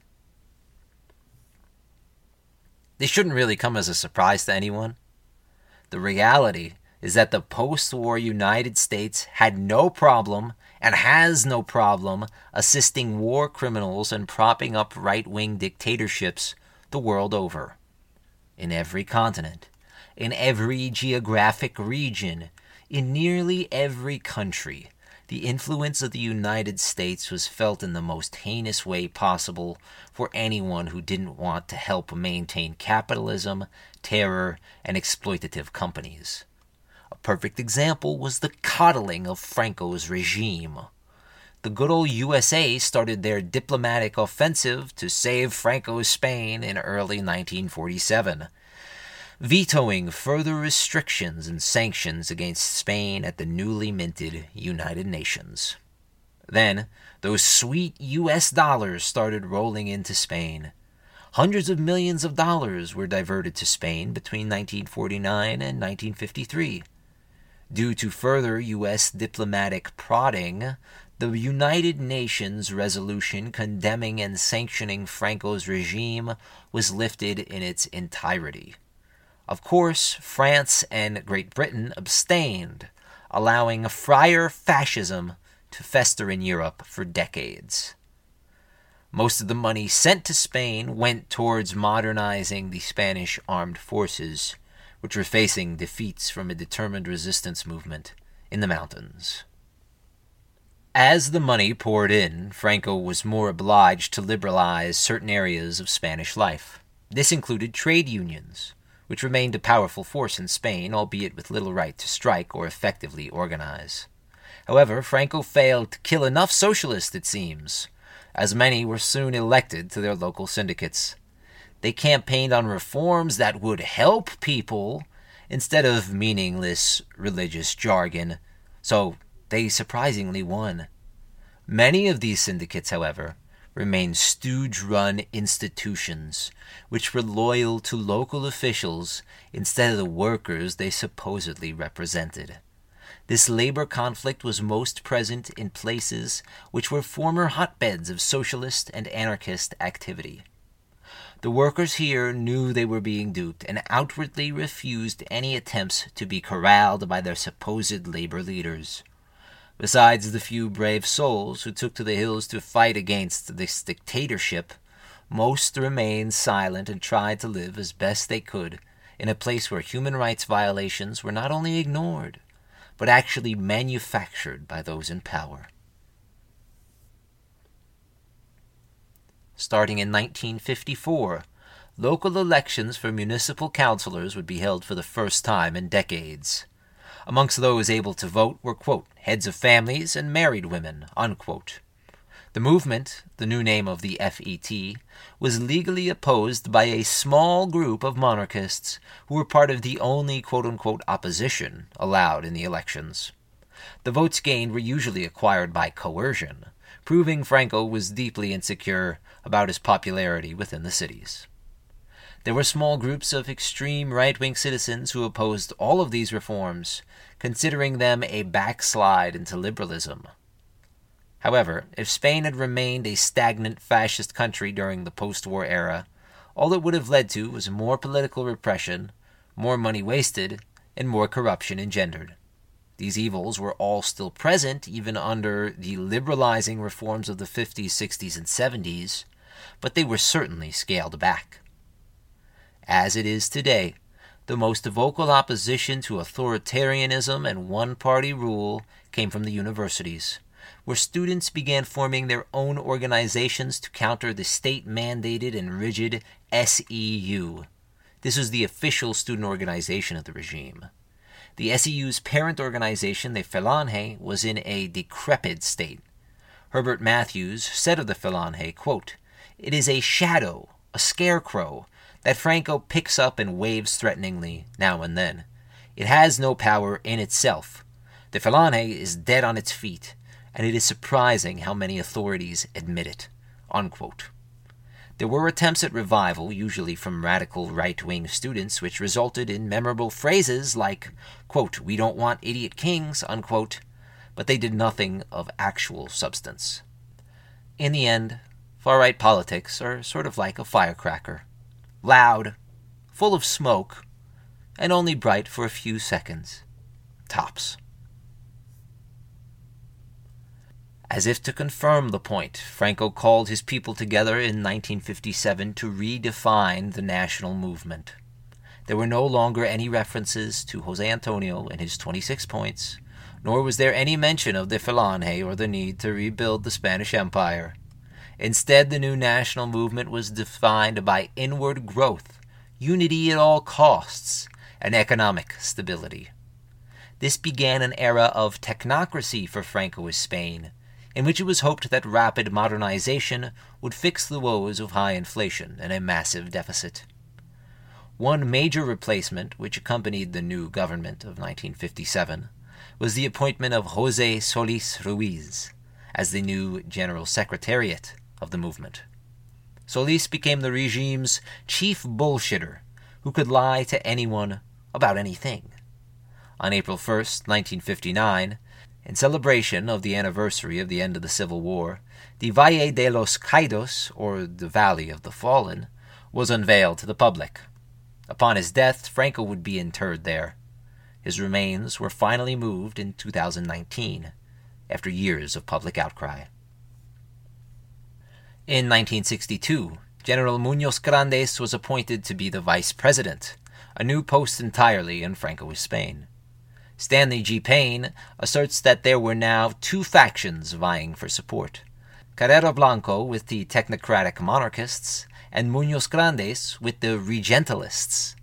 This shouldn't really come as a surprise to anyone. The reality is that the post-war United States had no problem and has no problem assisting war criminals and propping up right-wing dictatorships the world over. In every continent, in every geographic region, in nearly every country, the influence of the United States was felt in the most heinous way possible for anyone who didn't want to help maintain capitalism, terror, and exploitative companies. A perfect example was the coddling of Franco's regime. The good old U S A started their diplomatic offensive to save Franco's Spain in early nineteen forty-seven, vetoing further restrictions and sanctions against Spain at the newly minted United Nations. Then, those sweet U S dollars started rolling into Spain. Hundreds of millions of dollars were diverted to Spain between nineteen forty-nine and nineteen fifty-three. Due to further U S diplomatic prodding, the United Nations resolution condemning and sanctioning Franco's regime was lifted in its entirety. Of course, France and Great Britain abstained, allowing friar fascism to fester in Europe for decades. Most of the money sent to Spain went towards modernizing the Spanish armed forces, which were facing defeats from a determined resistance movement in the mountains. As the money poured in, Franco was more obliged to liberalize certain areas of Spanish life. This included trade unions, which remained a powerful force in Spain, albeit with little right to strike or effectively organize. However, Franco failed to kill enough socialists, it seems, as many were soon elected to their local syndicates. They campaigned on reforms that would help people instead of meaningless religious jargon, so they surprisingly won. Many of these syndicates, however, remained stooge-run institutions, which were loyal to local officials instead of the workers they supposedly represented. This labor conflict was most present in places which were former hotbeds of socialist and anarchist activity. The workers here knew they were being duped and outwardly refused any attempts to be corralled by their supposed labor leaders. Besides the few brave souls who took to the hills to fight against this dictatorship, most remained silent and tried to live as best they could in a place where human rights violations were not only ignored, but actually manufactured by those in power. Starting in nineteen fifty-four, local elections for municipal councilors would be held for the first time in decades. Amongst those able to vote were, quote, heads of families and married women, unquote. The movement, the new name of the F E T, was legally opposed by a small group of monarchists who were part of the only quote-unquote opposition allowed in the elections. The votes gained were usually acquired by coercion, proving Franco was deeply insecure about his popularity within the cities. There were small groups of extreme right-wing citizens who opposed all of these reforms, considering them a backslide into liberalism. However, if Spain had remained a stagnant fascist country during the post-war era, all it would have led to was more political repression, more money wasted, and more corruption engendered. These evils were all still present even under the liberalizing reforms of the fifties, sixties, and seventies, but they were certainly scaled back. As it is today, the most vocal opposition to authoritarianism and one-party rule came from the universities, where students began forming their own organizations to counter the state-mandated and rigid S E U. This was the official student organization of the regime. The S E U's parent organization, the Falange, was in a decrepit state. Herbert Matthews said of the Falange, quote, "It is a shadow, a scarecrow, that Franco picks up and waves threateningly now and then. It has no power in itself. The Falange is dead on its feet, and it is surprising how many authorities admit it." Unquote. There were attempts at revival, usually from radical right-wing students, which resulted in memorable phrases like, quote, "We don't want idiot kings," unquote, but they did nothing of actual substance. In the end, far-right politics are sort of like a firecracker. Loud, full of smoke, and only bright for a few seconds. Tops. As if to confirm the point, Franco called his people together in nineteen fifty-seven to redefine the national movement. There were no longer any references to José Antonio and his twenty-six points, nor was there any mention of the Falange or the need to rebuild the Spanish Empire. Instead, the new national movement was defined by inward growth, unity at all costs, and economic stability. This began an era of technocracy for Francoist Spain, in which it was hoped that rapid modernization would fix the woes of high inflation and a massive deficit. One major replacement which accompanied the new government of nineteen fifty-seven was the appointment of José Solís Ruiz as the new general secretariat of the movement. Solis became the regime's chief bullshitter, who could lie to anyone about anything. On April first, nineteen fifty-nine, in celebration of the anniversary of the end of the Civil War, the Valle de los Caídos, or the Valley of the Fallen, was unveiled to the public. Upon his death, Franco would be interred there. His remains were finally moved in two thousand nineteen, after years of public outcry. In nineteen sixty-two, General Muñoz Grandes was appointed to be the vice president, a new post entirely in Francoist Spain. Stanley G. Payne asserts that there were now two factions vying for support: Carrero Blanco with the technocratic monarchists, and Muñoz Grandes with the regentalists.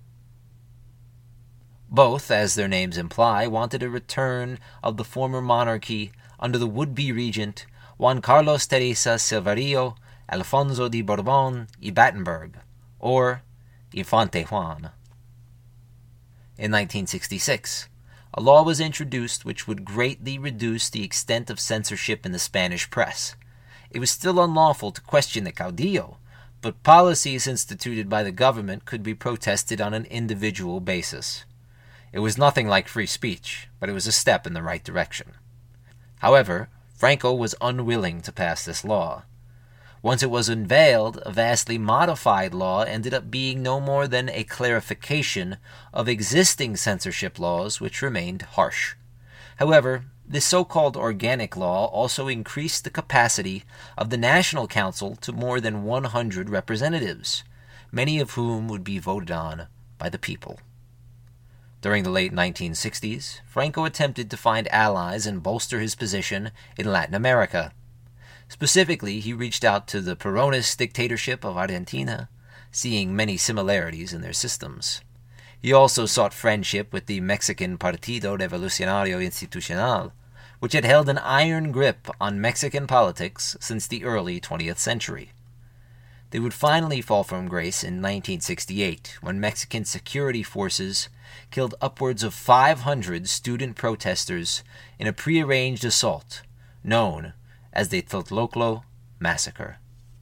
Both, as their names imply, wanted a return of the former monarchy under the would-be regent Juan Carlos Teresa Silverio Alfonso de Borbón y Battenberg, or Infante Juan. In nineteen sixty-six, a law was introduced which would greatly reduce the extent of censorship in the Spanish press. It was still unlawful to question the caudillo, but policies instituted by the government could be protested on an individual basis. It was nothing like free speech, but it was a step in the right direction. However, Franco was unwilling to pass this law. Once it was unveiled, a vastly modified law ended up being no more than a clarification of existing censorship laws which remained harsh. However, this so-called organic law also increased the capacity of the National Council to more than one hundred representatives, many of whom would be voted on by the people. During the late nineteen sixties, Franco attempted to find allies and bolster his position in Latin America. Specifically, he reached out to the Peronist dictatorship of Argentina, seeing many similarities in their systems. He also sought friendship with the Mexican Partido Revolucionario Institucional, which had held an iron grip on Mexican politics since the early twentieth century. They would finally fall from grace in nineteen sixty-eight, when Mexican security forces killed upwards of five hundred student protesters in a prearranged assault known as the Tlatelolco Massacre.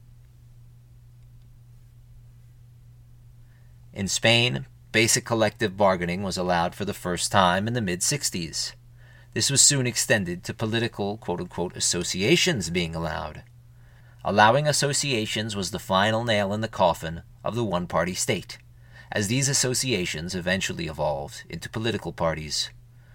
In Spain, basic collective bargaining was allowed for the first time in the mid-sixties. This was soon extended to political quote-unquote associations being allowed. Allowing associations was the final nail in the coffin of the one-party state, as these associations eventually evolved into political parties.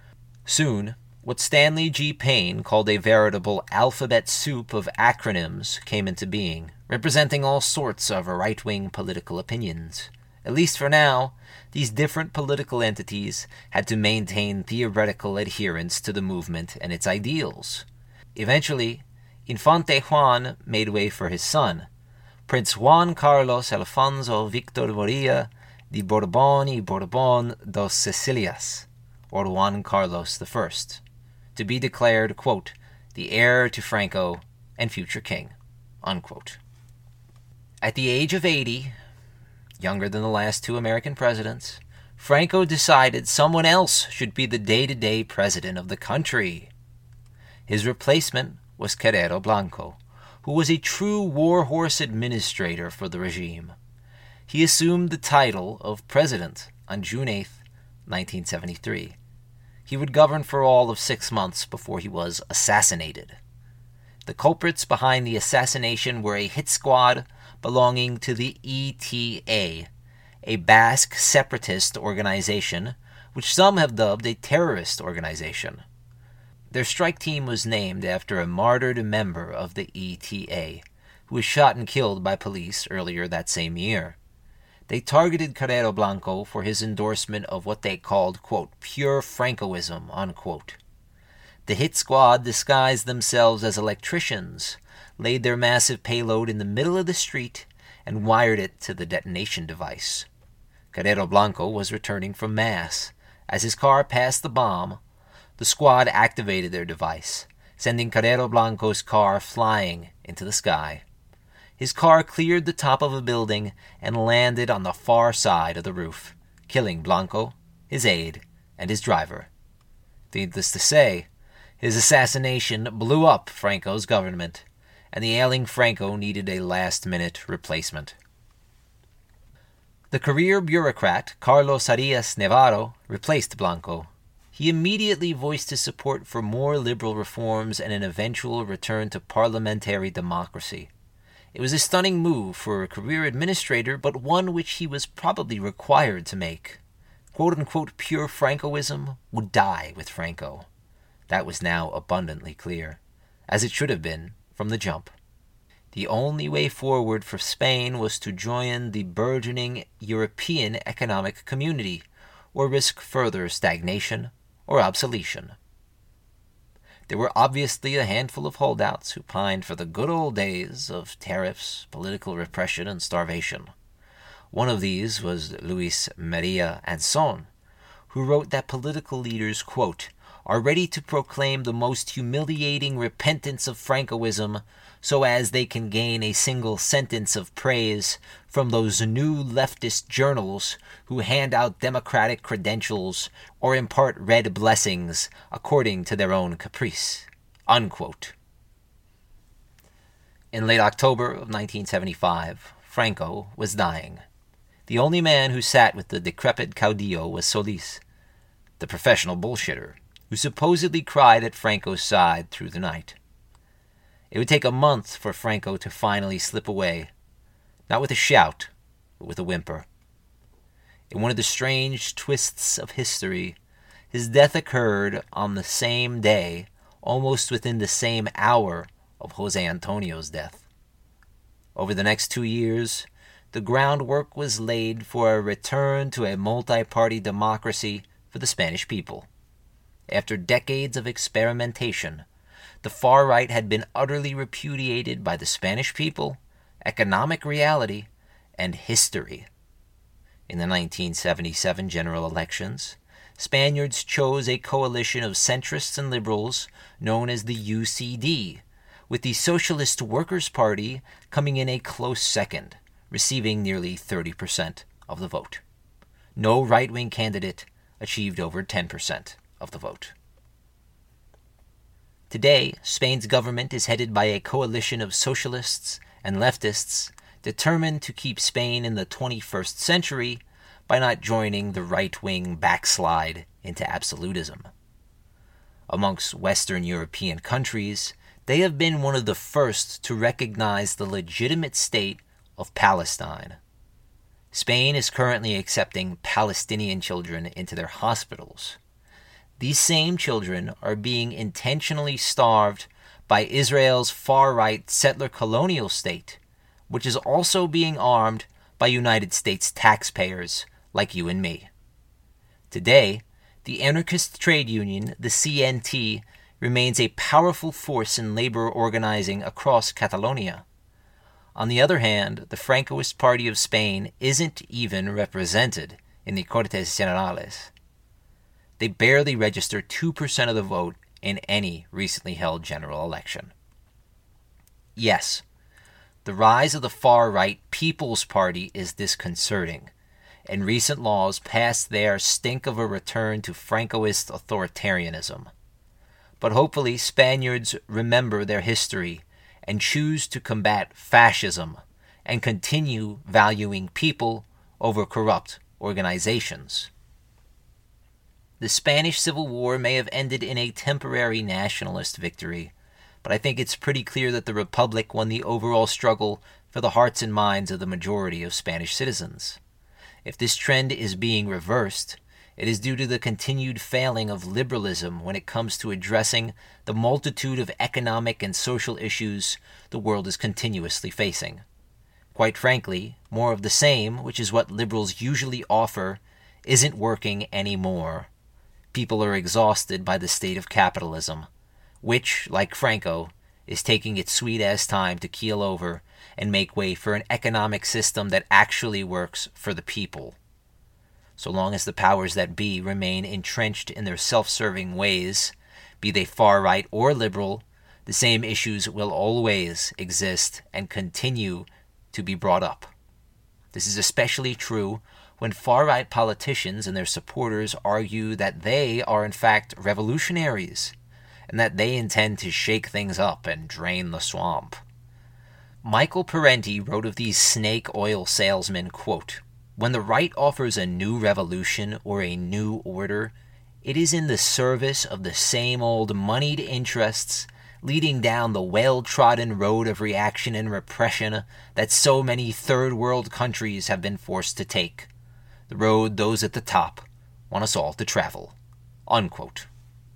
Soon, what Stanley G. Payne called a veritable alphabet soup of acronyms came into being, representing all sorts of right-wing political opinions. At least for now, these different political entities had to maintain theoretical adherence to the movement and its ideals. Eventually, Infante Juan made way for his son, Prince Juan Carlos Alfonso Victor Moria de Borbón y Borbón dos Sicilias, or Juan Carlos the First, to be declared, quote, the heir to Franco and future king, unquote. At the age of eighty, younger than the last two American presidents, Franco decided someone else should be the day-to-day president of the country. His replacement was Carrero Blanco, who was a true warhorse administrator for the regime. He assumed the title of president on June eighth, nineteen seventy-three. He would govern for all of six months before he was assassinated. The culprits behind the assassination were a hit squad belonging to the E T A, a Basque separatist organization, which some have dubbed a terrorist organization. Their strike team was named after a martyred member of the E T A, who was shot and killed by police earlier that same year. They targeted Carrero Blanco for his endorsement of what they called, quote, pure Francoism, unquote. The hit squad disguised themselves as electricians, laid their massive payload in the middle of the street, and wired it to the detonation device. Carrero Blanco was returning from Mass. As his car passed the bomb, the squad activated their device, sending Carrero Blanco's car flying into the sky. His car cleared the top of a building and landed on the far side of the roof, killing Blanco, his aide, and his driver. Needless to say, His assassination blew up Franco's government, and the ailing Franco needed a last-minute replacement. The career bureaucrat Carlos Arias Navarro replaced Blanco. He immediately voiced his support for more liberal reforms and an eventual return to parliamentary democracy. It was a stunning move for a career administrator, but one which he was probably required to make. Quote-unquote pure Francoism would die with Franco. That was now abundantly clear, as it should have been from the jump. The only way forward for Spain was to join the burgeoning European economic community, or risk further stagnation or obsolescence. There were obviously a handful of holdouts who pined for the good old days of tariffs, political repression, and starvation. One of these was Luis Maria Anzón, who wrote that political leaders, quote, are ready to proclaim the most humiliating repentance of Francoism so as they can gain a single sentence of praise from those new leftist journals who hand out democratic credentials or impart red blessings according to their own caprice. Unquote. In late October of nineteen seventy-five, Franco was dying. The only man who sat with the decrepit caudillo was Solis, the professional bullshitter, who supposedly cried at Franco's side through the night. It would take a month for Franco to finally slip away, not with a shout, but with a whimper. In one of the strange twists of history, his death occurred on the same day, almost within the same hour of José Antonio's death. Over the next two years, the groundwork was laid for a return to a multi-party democracy for the Spanish people. After decades of experimentation, the far right had been utterly repudiated by the Spanish people, economic reality, and history. In the nineteen seventy-seven general elections, Spaniards chose a coalition of centrists and liberals known as the U C D, with the Socialist Workers' Party coming in a close second, receiving nearly thirty percent of the vote. No right-wing candidate achieved over ten percent of the vote. Today, Spain's government is headed by a coalition of socialists and leftists determined to keep Spain in the twenty-first century by not joining the right-wing backslide into absolutism. Amongst Western European countries, they have been one of the first to recognize the legitimate state of Palestine. Spain is currently accepting Palestinian children into their hospitals. These same children are being intentionally starved by Israel's far-right settler colonial state, which is also being armed by United States taxpayers like you and me. Today, the anarchist trade union, the C N T, remains a powerful force in labor organizing across Catalonia. On the other hand, the Francoist Party of Spain isn't even represented in the Cortes Generales. They barely register two percent of the vote in any recently held general election. Yes, the rise of the far-right People's Party is disconcerting, and recent laws passed there stink of a return to Francoist authoritarianism. But hopefully Spaniards remember their history and choose to combat fascism and continue valuing people over corrupt organizations. The Spanish Civil War may have ended in a temporary nationalist victory, but I think it's pretty clear that the Republic won the overall struggle for the hearts and minds of the majority of Spanish citizens. If this trend is being reversed, it is due to the continued failing of liberalism when it comes to addressing the multitude of economic and social issues the world is continuously facing. Quite frankly, more of the same, which is what liberals usually offer, isn't working anymore. People are exhausted by the state of capitalism, which, like Franco, is taking its sweet-ass time to keel over and make way for an economic system that actually works for the people. So long as the powers that be remain entrenched in their self-serving ways, be they far-right or liberal, the same issues will always exist and continue to be brought up. This is especially true when far-right politicians and their supporters argue that they are in fact revolutionaries, and that they intend to shake things up and drain the swamp. Michael Parenti wrote of these snake oil salesmen, quote, "When the right offers a new revolution or a new order, it is in the service of the same old moneyed interests leading down the well-trodden road of reaction and repression that so many third-world countries have been forced to take, the road those at the top want us all to travel." Unquote.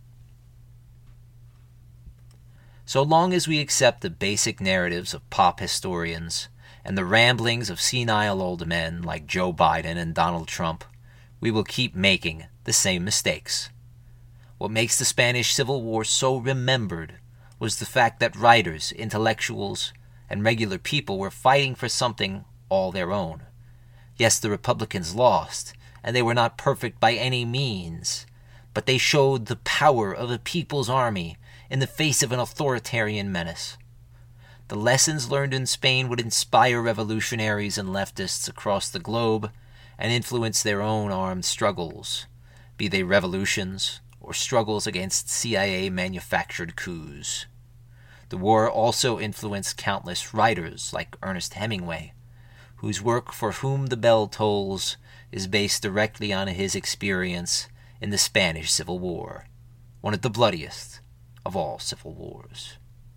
So long as we accept the basic narratives of pop historians and the ramblings of senile old men like Joe Biden and Donald Trump, we will keep making the same mistakes. What makes the Spanish Civil War so remembered was the fact that writers, intellectuals, and regular people were fighting for something all their own. Yes, the Republicans lost, and they were not perfect by any means, but they showed the power of a people's army in the face of an authoritarian menace. The lessons learned in Spain would inspire revolutionaries and leftists across the globe and influence their own armed struggles, be they revolutions or struggles against C I A-manufactured coups. The war also influenced countless writers like Ernest Hemingway, whose work For Whom the Bell Tolls is based directly on his experience in the Spanish Civil War, one of the bloodiest of all civil wars.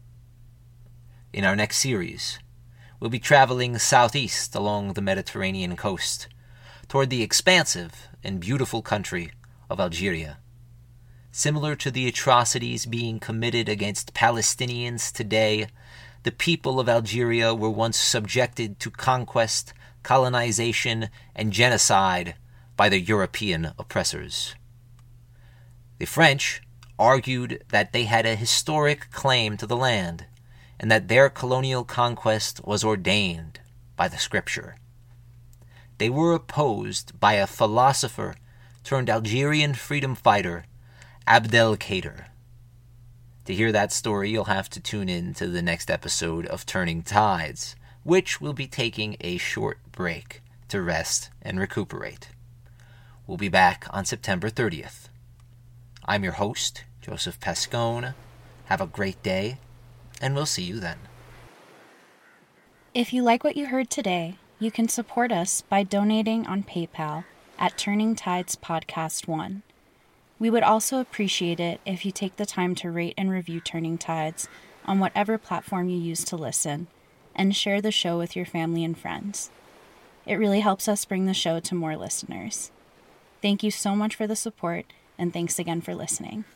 In our next series, we'll be traveling southeast along the Mediterranean coast, toward the expansive and beautiful country of Algeria. Similar to the atrocities being committed against Palestinians today, the people of Algeria were once subjected to conquest, colonization, and genocide by their European oppressors. The French argued that they had a historic claim to the land, and that their colonial conquest was ordained by the scripture. They were opposed by a philosopher turned Algerian freedom fighter, Abdelkader. To hear that story, you'll have to tune in to the next episode of Turning Tides, which will be taking a short break to rest and recuperate. We'll be back on September thirtieth. I'm your host, Joseph Pascone. Have a great day, and we'll see you then. If you like what you heard today, you can support us by donating on PayPal at Turning Tides Podcast one. We would also appreciate it if you take the time to rate and review Turning Tides on whatever platform you use to listen, and share the show with your family and friends. It really helps us bring the show to more listeners. Thank you so much for the support, and thanks again for listening.